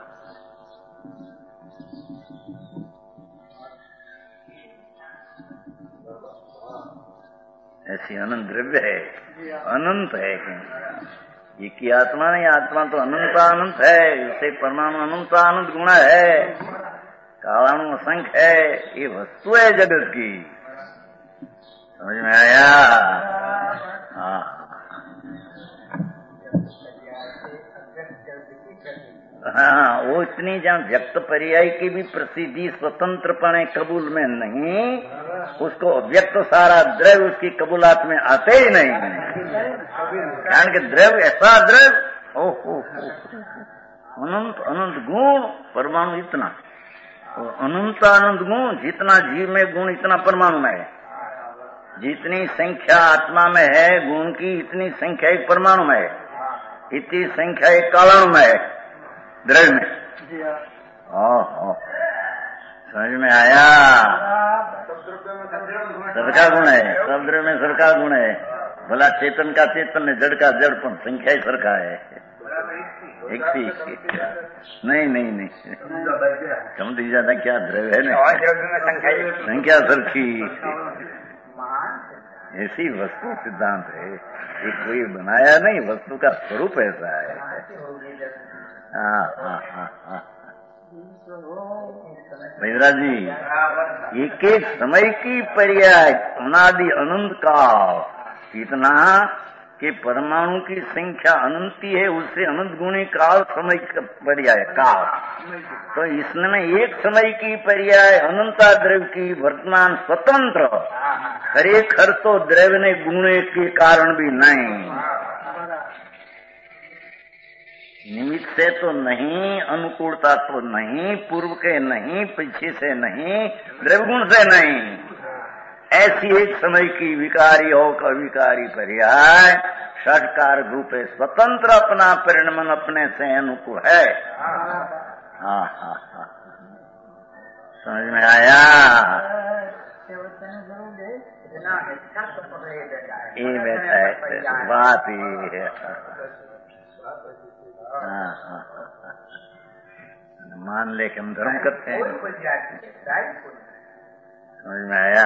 ऐसी अनंत द्रव्य है, अनंत है। ये की आत्मा नहीं, आत्मा तो अनंत अनंत है, इससे परमाणु अनंत अनंत गुण है, कालाणु असंख्य है, ये वस्तु है जगत की। समझ में आया? हाँ हाँ, वो इतनी जहाँ व्यक्त पर्याय की भी प्रसिद्धि स्वतंत्रपणे कबूल में नहीं, उसको व्यक्त सारा द्रव्य उसकी कबूलात में आते ही नहीं। कारण कि द्रव्य ऐसा द्रव्य ओहो अनंत अनंत गुण, परमाणु इतना अनंत अनंत गुण, जितना जीव में गुण इतना परमाणु में है। जितनी संख्या आत्मा में है गुण की, इतनी संख्या एक परमाणु में है, इतनी संख्या एक कालाणु में है, द्रव्य में। हाँ हाँ, समझ में आया? सबका गुण है, सब द्रव्य में सबका गुण है। भला चेतन का चेतन है, जड़ का जड़पन, संख्या ही सरखा है। एक सी नहीं नहीं नहीं कम दी ज्यादा क्या द्रव्य है ना, संख्या सरखी। ऐसी वस्तु सिद्धांत है, ये कोई बनाया नहीं, वस्तु का स्वरूप ऐसा है। हाँ हाँ हाँ हाँ महिंद्रा जी, एक एक समय की पर्याय अनादि अनंत काल, इतना कि परमाणु की संख्या अनंती है, उससे अनंत गुणी काल समय का पर्याय काल। तो इसमें एक समय की पर्याय अनंता द्रव्य की वर्तमान स्वतंत्र, खरेखर तो द्रव्य ने गुणे के कारण भी नहीं, निमित्त से तो नहीं, अनुकूलता तो नहीं, पूर्व के नहीं, पीछे से नहीं, द्रव्य गुण से नहीं। ऐसी एक समय की विकारी हो कविकारी पर्याय षटकार रूप स्वतंत्र अपना परिणमन अपने से अनुकूल है। हाँ हाँ हाँ समझ में आया? ये बैठा है, बात ही है। हाँ हाँ मान ले कि हम धर्म करते हैं, समझ में आया?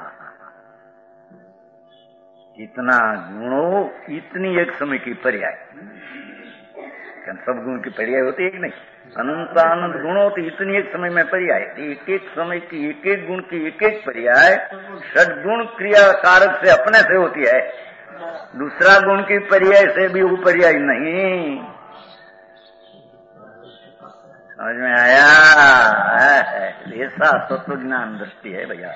इतना गुणों इतनी एक समय की पर्याय, सब गुण की पर्याय होती है कि नहीं? अनंत अनंत गुणों तो इतनी एक समय में पर्याय, एक एक समय की एक एक गुण की एक एक पर्याय षड्गुण क्रिया कारक से अपने से होती है, दूसरा गुण की पर्याय से भी वो पर्याय नहीं। समझ में आया? ऐसा तत्व ज्ञान दृष्टि है भैया।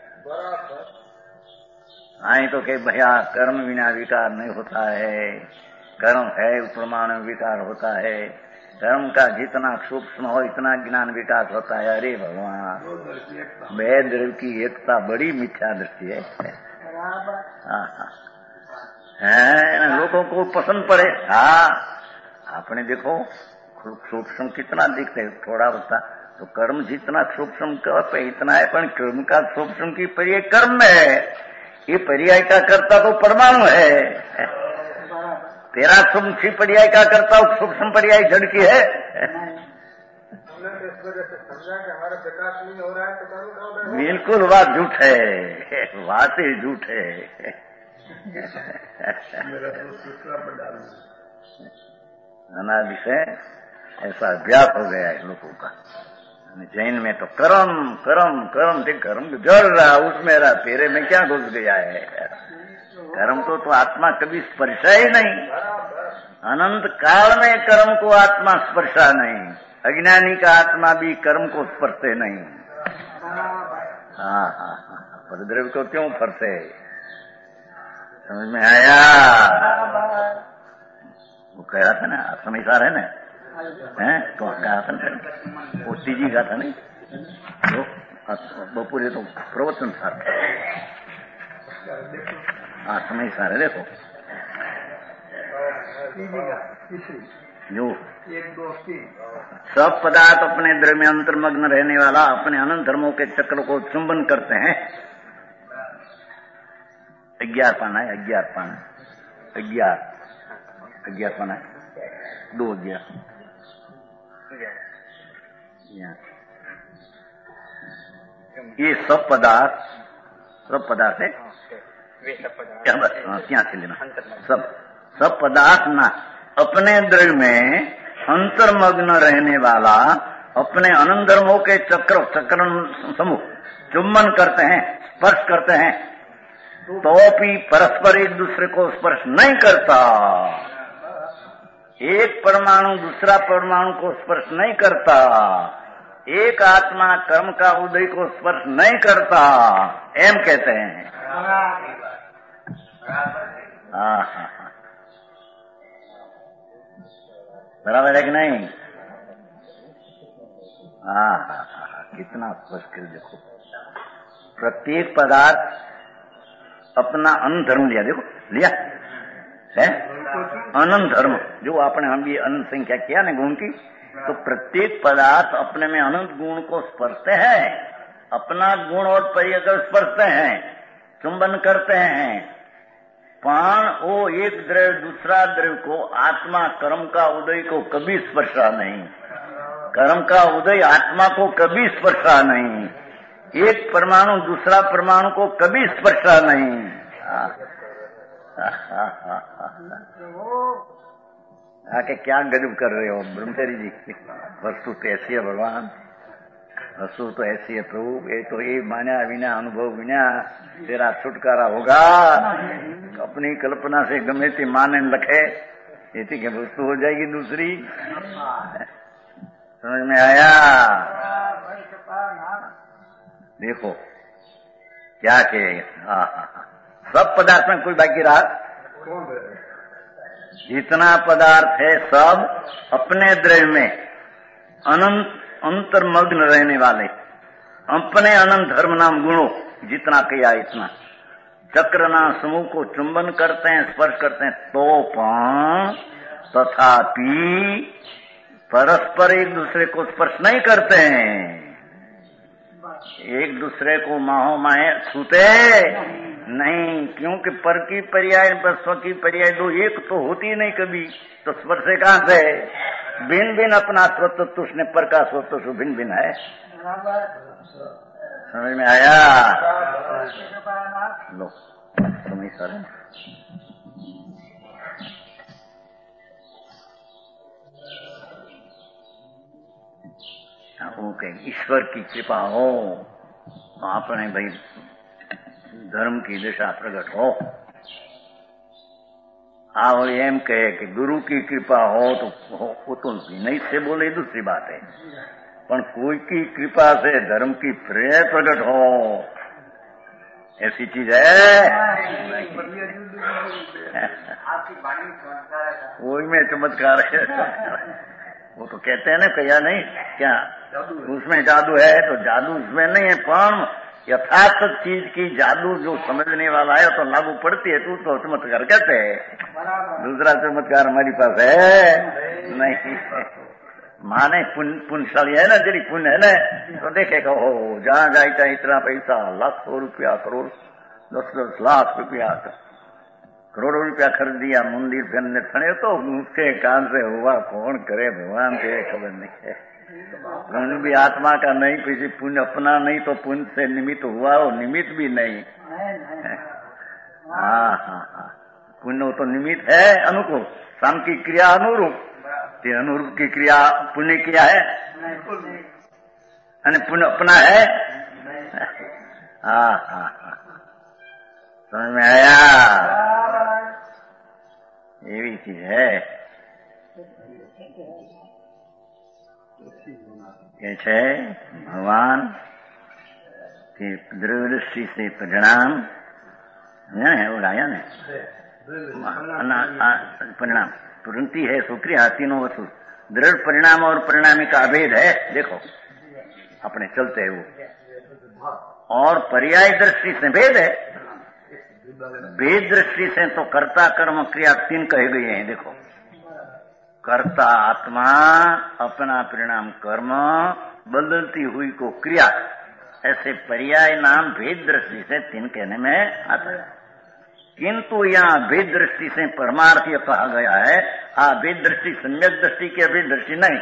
आई तो कहीं भैया कर्म बिना विकार नहीं होता है, कर्म है प्रमाण विकार होता है, कर्म का जितना सूक्ष्म हो इतना ज्ञान विकास होता है। अरे भगवान, वेद द्रव्य की एकता बड़ी मिथ्या दृष्टि है। हाँ हाँ है, लोगों को पसंद पड़े। हाँ आपने देखो सूक्ष्म कितना दिखते है, थोड़ा होता तो कर्म जितना सूक्ष्म कहते इतना है, पर कर्म का सूक्ष्म की पर्याय कर्म में है, ये पर्याय का करता तो परमाणु है। तेरा सूक्ष्म पर्याय का करता हूँ, सूक्ष्म पर्याय जड़ की है। बिल्कुल बात झूठ है, बात ही झूठ है। अनादि से ऐसा अभ्यास हो गया है लोगों का। जैन में तो कर्म कर्म कर्म से कर्म जड़ रहा, उसमें रहा, तेरे में क्या घुस गया है? कर्म को तो आत्मा कभी स्पर्शा ही नहीं, अनंत काल में कर्म को आत्मा स्पर्शा नहीं, अज्ञानी का आत्मा भी कर्म को स्पर्शे नहीं। हाँ हाँ हाँ परद्रव्य को क्यों स्पर्शे? समझ में आया? वो कह रहा था ना, समय सार है ना, हैं तो कहा था ना, वो तीजी का था नहीं, तो बपूरे तो प्रवचन सार था। हाँ समय सार है, देखो जो सब पदार्थ अपने द्रव्य में अंतर्मग्न रहने वाला अपने अनंत धर्मों के चक्र को चुंबन करते हैं। अज्ञार पाना है, अज्ञार पाना, अज्ञार अज्ञार पाना है, दो अज्ञार। ये सब पदार्थ, सब पदार्थ है क्या? बस क्या से लेना, सब सब पदार्थ ना अपने द्रव्य में अंतर्मग्न रहने वाला अपने अनंत धर्मों के चक्र चक्र समूह चुम्बन करते हैं, स्पर्श करते हैं, तो भी परस्पर एक दूसरे को स्पर्श नहीं करता। एक परमाणु दूसरा परमाणु को स्पर्श नहीं करता, एक आत्मा कर्म का उदय को स्पर्श नहीं करता, एम कहते हैं। हाँ हाँ बराबर है कि नहीं? हाँ हाँ हाँ कितना स्पष्ट कर देखो, प्रत्येक पदार्थ अपना अनंत धर्म लिया, देखो लिया है अनंत धर्म, जो आपने हम भी अनंत संख्या किया ना गुण की, तो प्रत्येक पदार्थ अपने में अनंत गुण को स्पर्शते हैं, अपना गुण और पर्याय को स्पर्शते हैं, चुंबन करते हैं। पान वो एक द्रव्य दूसरा द्रव्य को आत्मा कर्म का उदय को कभी स्पर्शा नहीं, कर्म का उदय आत्मा को कभी स्पर्शा नहीं, एक परमाणु दूसरा परमाणु को कभी स्पर्शा नहीं। आके क्या गजब कर रहे हो ब्रह्मचारी जी, वस्तु तो ऐसी है भगवान, वस्तु तो ऐसी है प्रभु, ये तो ये माना बिना अनुभव बिना तेरा छुटकारा होगा। अपनी कल्पना से गमे थी माने लखे ये कि वस्तु हो जाएगी दूसरी। समझ में आया? देखो क्या कहेगा, सब पदार्थ में कोई बाकी रहा, जितना पदार्थ है सब अपने द्रव्य में अनंत अंतर्मग्न रहने वाले, अपने अनंत धर्म नाम गुणों जितना किया इतना चक्र नाम समूह को चुंबन करते हैं, स्पर्श करते हैं, तो पण तथापि परस्पर एक दूसरे को स्पर्श नहीं करते हैं, एक दूसरे को माहो माहे छूते नहीं, क्योंकि पर की पर्याय पर स्व की पर्याय दो एक तो होती नहीं कभी, तो स्पर्श कहां से? भिन्न भिन्न अपना स्वत्व तो उसने पर का स्वत्व तो भिन्न भिन्न है। समझ में आया? लो तुम्हें सर ओके, ईश्वर की कृपा हो तो आपने भाई धर्म की दिशा प्रकट हो। आओ एम कहे कि गुरु की कृपा हो तो हो, वो तो नहीं से बोले दूसरी बात है, पर कोई की कृपा से धर्म की प्रेरणा प्रकट हो ऐसी चीज है। वही में चमत्कार है, वो तो कहते हैं ना कया नहीं क्या उसमें जादू है, तो जादू उसमें नहीं है, पर यथार्थ चीज की जादू जो समझने वाला है तो लागू पड़ती है, तू तो चमत्कार कहते हैं। दूसरा चमत्कार हमारी पास है नहीं, माने पुण्यशाली है ना, जरी पुण्य है ना, तो देखेगा हो जहां जाए चाहे इतना पैसा, लाखों रुपया, करोड़ दस दस लाख रुपया, करोड़ों रुपया खरीद दिया मंदिर बनने खड़े, तो उसके कान से हुआ कौन करे भगवान के खबर नहीं है। पुण्य भी आत्मा का नहीं, किसी पुण्य अपना नहीं, तो पुण्य से निमित्त हुआ वो निमित्त भी नहीं। हाँ हाँ हाँ, पुण्य तो निमित्त है अनुकूल, शाम की क्रिया अनुरूप, अनुरूप की क्रिया पुण्य किया है, पुण्य अपना है। हाँ हाँ हाँ, समझ में आया? ये भी चीज है। कैसे भगवान के द्रव्य दृष्टि से परिणाम है वो लाया ने परिणाम तुरंती है सुक्रिया तीनों वस्तु दृढ़ परिणाम और परिणामी का अभेद है। देखो अपने चलते है वो, और पर्याय दृष्टि से भेद है, भेद दृष्टि से तो कर्ता कर्म क्रिया तीन कहे गए हैं। देखो कर्ता आत्मा, अपना परिणाम कर्म, बदलती हुई को क्रिया, ऐसे पर्याय नाम भेद दृष्टि से तीन कहने में आता है। किंतु यहाँ भेद दृष्टि से परमार्थ यह कहा गया है, आ भेद दृष्टि सम्यक दृष्टि की अभेद दृष्टि नहीं।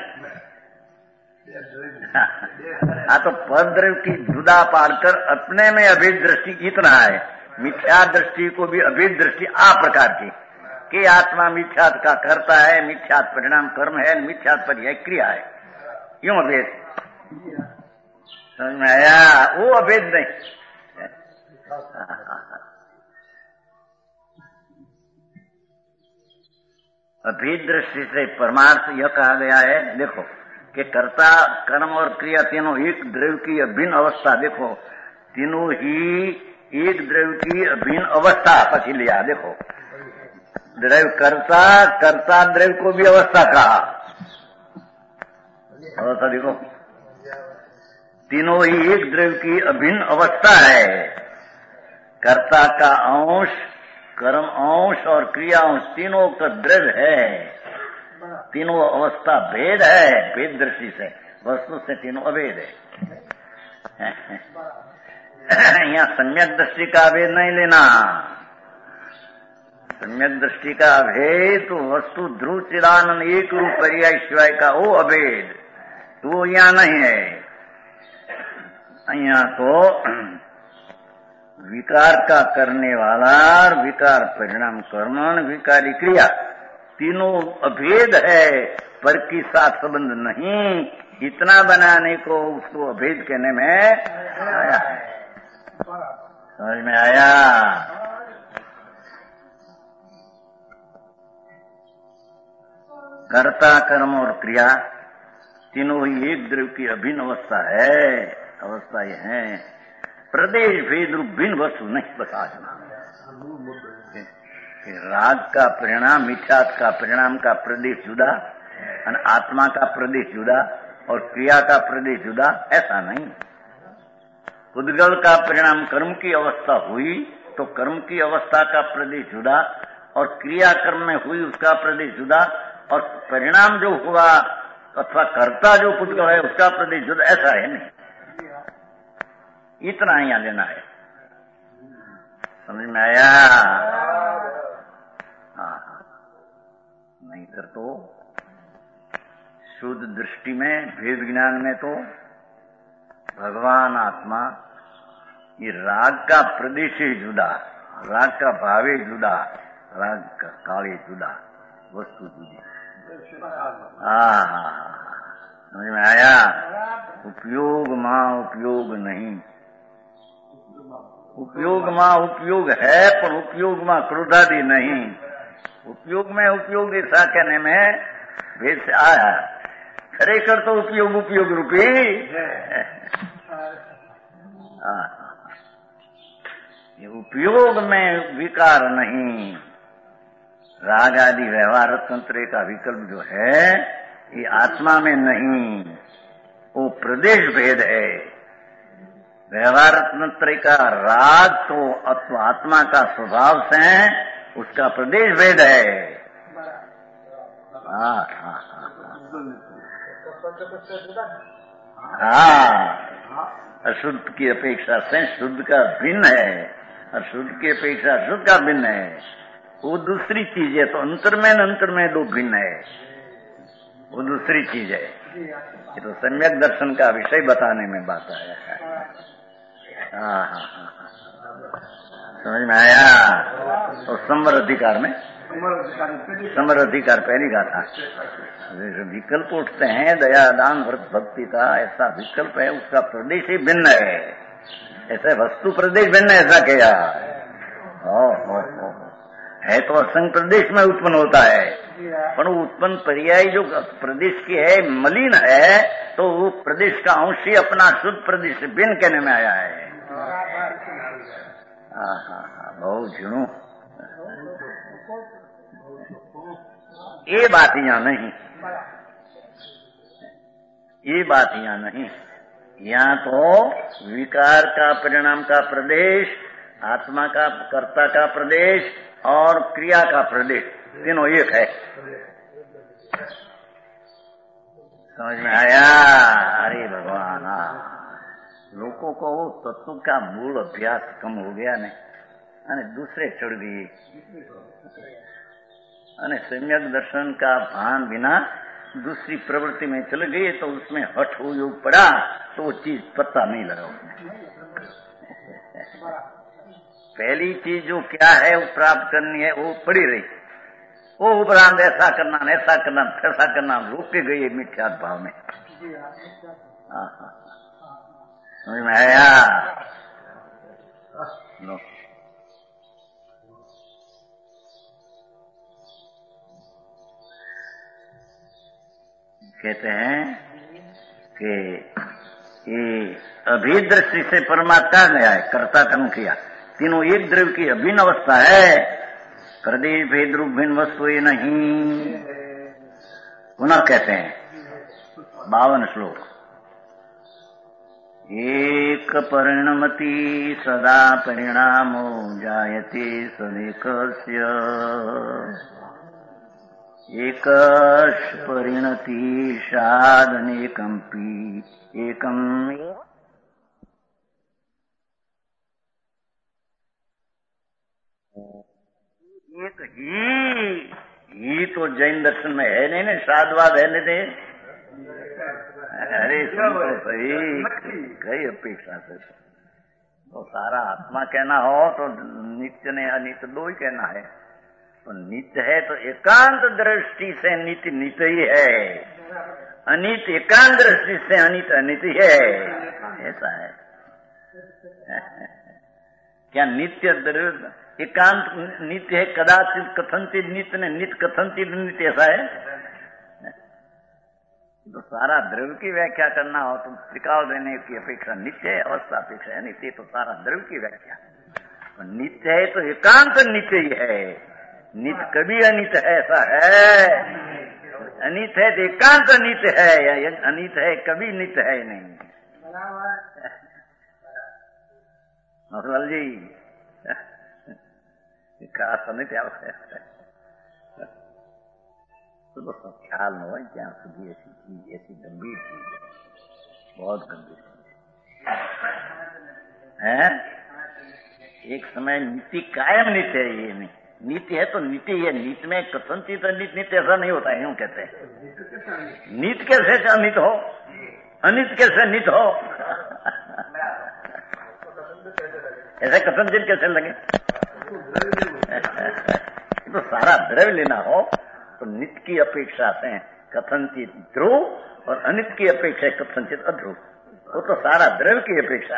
हाँ तो पद द्रव्य की जुदा पालकर अपने में अभेद दृष्टि इतना है, मिथ्या दृष्टि को भी अभेद दृष्टि आ प्रकार की कि आत्मा मिथ्यात का करता है, मिथ्यात परिणाम कर्म है, मिथ्यात पर्याय क्रिया है, यूं अभेद। समझ में आया? वो अभेद नहीं। अभेद दृष्टि से परमार्थ यह कहा गया है, देखो कि कर्ता कर्म और क्रिया तीनों एक द्रव्य की अभिन्न अवस्था, देखो तीनों ही एक द्रव्य की अभिन्न अवस्था पची लिया। देखो द्रव्य कर्ता, कर्ता द्रव्य को भी अवस्था कहा, अवस्था देखो तीनों ही एक द्रव्य की अभिन्न अवस्था है। कर्ता का अंश, कर्म अंश और क्रिया अंश तीनों का द्रव्य है। तीनों अवस्था भेद है, भेद दृष्टि से, वस्तु से तीनों अभेद है। यहाँ सम्यक दृष्टि का अभेद नहीं लेना। सम्यक दृष्टि का अभेद तो वस्तु ध्रुव चिदानंद एक रूप पर्याय शिवाय का वो अभेद तो यहाँ नहीं है। यहाँ तो विकार का करने वाला और विकार परिणाम कर्म, विकारी क्रिया तीनों अभेद है, पर की साथ संबंध नहीं। इतना बनाने को उसको अभेद कहने में आया है। समझ में आया? कर्ता कर्म और क्रिया तीनों ही एक द्रव्य की अभिन्न अवस्था है। अवस्था ये है, प्रदेश भेद रूप भिन्न वस्तु नहीं बता देना। राग का परिणाम, मिथ्यात्व का परिणाम का प्रदेश जुदा, और आत्मा का प्रदेश जुदा और क्रिया का प्रदेश जुदा, ऐसा नहीं। उद्गल का परिणाम कर्म की अवस्था हुई तो कर्म की अवस्था का प्रदेश जुदा, और क्रिया कर्म में हुई उसका प्रदेश जुदा, और परिणाम जो हुआ अथवा कर्ता जो पुद्गल है उसका प्रदेश जुदा, ऐसा है नहीं। इतना यहाँ लेना है। समझ में आया? हाँ, नहीं कर तो शुद्ध दृष्टि में, भेद ज्ञान में तो भगवान आत्मा ये राग का प्रदेश ही जुदा, राग का भावे जुदा, राग का काले जुदा, वस्तु जुदी। हाँ हाँ, समझ में आया? उपयोग मां उपयोग नहीं। उपयोग मां उपयोग है, पर उपयोग मां क्रोधादि नहीं। उपयोग में उपयोग ऐसा कहने में भेद से आया। खरेखर तो उपयोग उपयोग रूपी ये उपयोग में विकार नहीं। राग आदि व्यवहार तंत्र का विकल्प जो है ये आत्मा में नहीं, वो प्रदेश भेद है। व्यवहार तंत्र का राग तो अथवा आत्मा का स्वभाव से उसका प्रदेश भेद है। हाँ हाँ हाँ, अशुद्ध की अपेक्षा से शुद्ध का भिन्न है, और शुद्ध की अपेक्षा शुद्ध का भिन्न है। वो दूसरी चीज है, तो अंतर में अंतर में दो भिन्न है, वो दूसरी चीज है। ये तो सम्यक दर्शन का विषय बताने में बात आया है। हाँ हाँ हाँ, समझ में आया? तो संवर अधिकार में, संवर अधिकार पहली गाथा, विकल्प उठते हैं दया दान व्रत भक्ति का, ऐसा विकल्प है, उसका प्रदेश ही भिन्न है। ऐसे वस्तु प्रदेश भिन्न है, ऐसा क्या हो, हो, हो। है तो असंग प्रदेश में उत्पन्न होता है, पर उत्पन्न पर्याय जो प्रदेश की है मलिन है, तो वो प्रदेश का अंश ही अपना शुद्ध प्रदेश से भिन्न कहने में आया है। हाँ हाँ हाँ, बहुत झुणू। ये बात यहाँ नहीं, ये बात यहाँ नहीं। यहाँ तो विकार का परिणाम का प्रदेश, आत्मा का कर्ता का प्रदेश और क्रिया का प्रदेश तीनों एक है। समझ में आया? अरे भगवान, लोगों को वो तत्व का मूल अभ्यास कम हो गया नहीं, अने दूसरे चढ़ गए, अने सम्यक दर्शन का भान बिना दूसरी प्रवृत्ति में चले गए, तो उसमें हठ हो योग पड़ा, तो वो चीज पता नहीं लगा उसमें। पहली चीज जो क्या है वो प्राप्त करनी है, वो पड़ी रही, वो उपरांत ऐसा करना ऐसा करना ऐसा करना रुक के गई मिथ्या भाव में। हाँ हाँ, समझ में आया? नो। कहते हैं कि ये अभिन्न दृष्टि से परमात्मा गया है, कर्ता कर्म किया, तीनों एक द्रव्य की अभिन्न अवस्था है। प्रदेश भेद रूप भिन्न वस्तु ये नहीं। पुनः कहते हैं बावन श्लोक, एक परिणमति सदा परिणामो जायते सदेकस्य एकश परिणति साधनेकम्पि एकम एक ही ही तो जैन दर्शन में है नहीं ना, साधवाद है नहीं। अरे सुन तो सही, कई अपेक्षा से तो सारा आत्मा कहना हो तो नित्य ने अनित्य दो ही कहना है। तो नित्य है तो एकांत दृष्टि से नित्य नित्य ही है, अनित्य एकांत दृष्टि से अनित्य अनित्य है, ऐसा है। क्या नित्य एकांत नित्य है? कदाचित कथनचित नित्य ने नित्य कथनचित नित्य, ऐसा है। तो सारा द्रव्य की व्याख्या करना हो तो टिकाव देने की अपेक्षा नित्य है, अवस्था अपेक्षा है नित्य, तो सारा द्रव्य की व्याख्या। तो नित्य है तो एकांत नित्य ही है, नित्य कभी अनित्य है, ऐसा है। अनित्य है तो एकांत नित्य है, या अनित्य है कभी नित्य है नहीं। नौसलाल जी कहा समित तो सब ख्याल न हो क्या સુધી ऐसी चीज, ऐसी गंभीर चीज है, बहुत गंभीर चीज है। एक समय नीति कायम नित्य है, ये नहीं नीति है तो नीति है, नीति में कथनचित नित्य नित्य ऐसा नहीं होता है, यूं कहते हैं। नित्य कैसे अनित हो, अनित कैसे नित हो, ऐसे कथनचित कैसे लगे। तो सारा द्रव्य लेना हो तो नित्य की अपेक्षा से कथनचित ध्रुव और अनित की अपेक्षा कथनचित अध्रुव, वो तो सारा द्रव्य की अपेक्षा।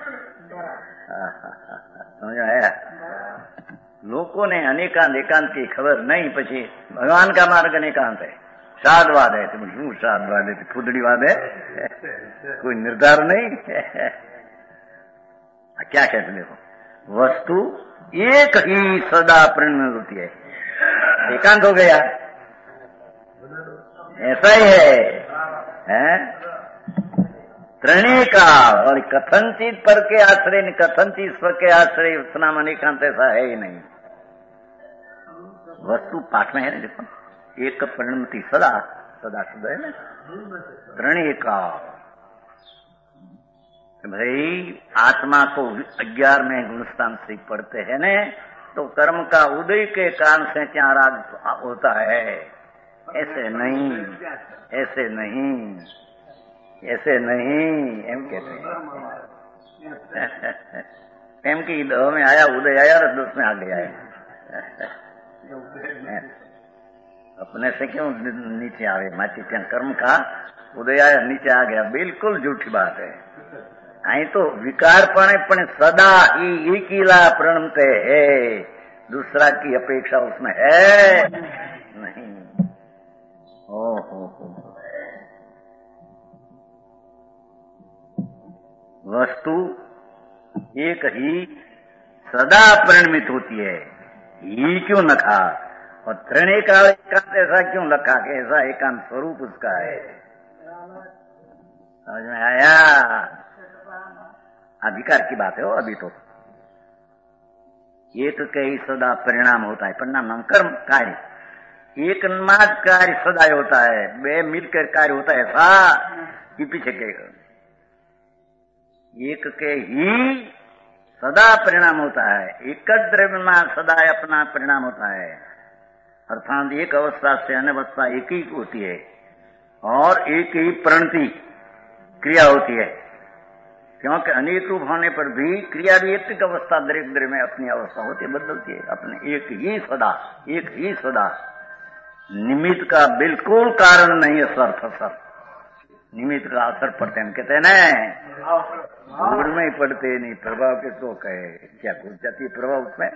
समझ आया? लोगों ने अनेकांत एकांत की खबर नहीं, पछी भगवान का मार्ग अनेकांत है, साधवाद है। तुम शू साधवाद है, फुदड़ीवाद है, कोई निर्धार नहीं। क्या कहते देखो, वस्तु एक ही सदा परिणत होती है, एकांत हो गया, ऐसा ही है, है? त्रणेय का और कथनचित पर के आश्रय, कथनचित स्वर के आश्रय उतना अनेकांत ऐसा है ही नहीं। वस्तु पाठ में है ना, देखो एक परिणति सदा, सदा सदा है ना, त्रणेय का। भाई आत्मा को ग्यारहवें गुणस्थान से पढ़ते हैं ने, तो कर्म का उदय के कारण से क्या राग होता है, ऐसे नहीं, ऐसे नहीं, ऐसे नहीं, एम कहते हैं। एम की दो में आया उदय आया और दस में आ गया है। अपने से क्यों नीचे आवे, माची क्या कर्म का उदय आया नीचे आ गया, बिल्कुल झूठी बात है। आई तो विकारपणे पण सदा ही एकीला प्रणमते है, दूसरा की अपेक्षा उसमें है नहीं। ओ हो हो वस्तु एक ही सदा परिणमित होती है, ही क्यों लखा, और त्रणेय का एकांत ऐसा क्यों लखा कि ऐसा एकांत स्वरूप उसका है। समझ में आया? अधिकार की बात है वो। अभी तो एक के ही सदा परिणाम होता है, परिणाम नाम कर्म कार्य, एक मात्र कार्य सदा होता है, बे मिलकर कार्य होता है, ऐसा कि पीछे के एक के ही सदा परिणाम होता है, एक द्रव्य में सदा अपना परिणाम होता है, अर्थात एक अवस्था से अन्य अवस्था एक ही होती है, और एक ही प्रणति क्रिया होती है, क्योंकि अनेक रूप होने पर भी क्रिया भी एक अवस्था दरेक द्रव्य में अपनी अवस्था होती है, बदलती है, अपने एक ही सदा, एक ही सदा। निमित्त का बिल्कुल कारण नहीं है, सर फसर निमित्त का असर पड़ते हैं, कहते हैं ना दूर में ही पड़ते नहीं, प्रभाव के तो कहे क्या घुस जाती है प्रभाव उसमें।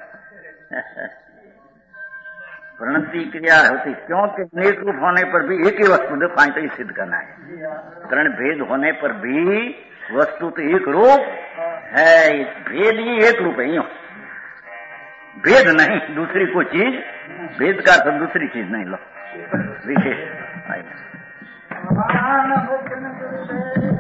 प्रणति क्रिया होती, क्योंकि अनेक रूप होने पर भी एक ही वस्तु देखो, फाइन तो ही सिद्ध करना है। त्रण भेद होने पर भी वस्तु तो एक रूप है, भेद ही एक रूप है, यूं भेद नहीं दूसरी कोई चीज, भेद का अर्थ दूसरी चीज नहीं, लो विशेष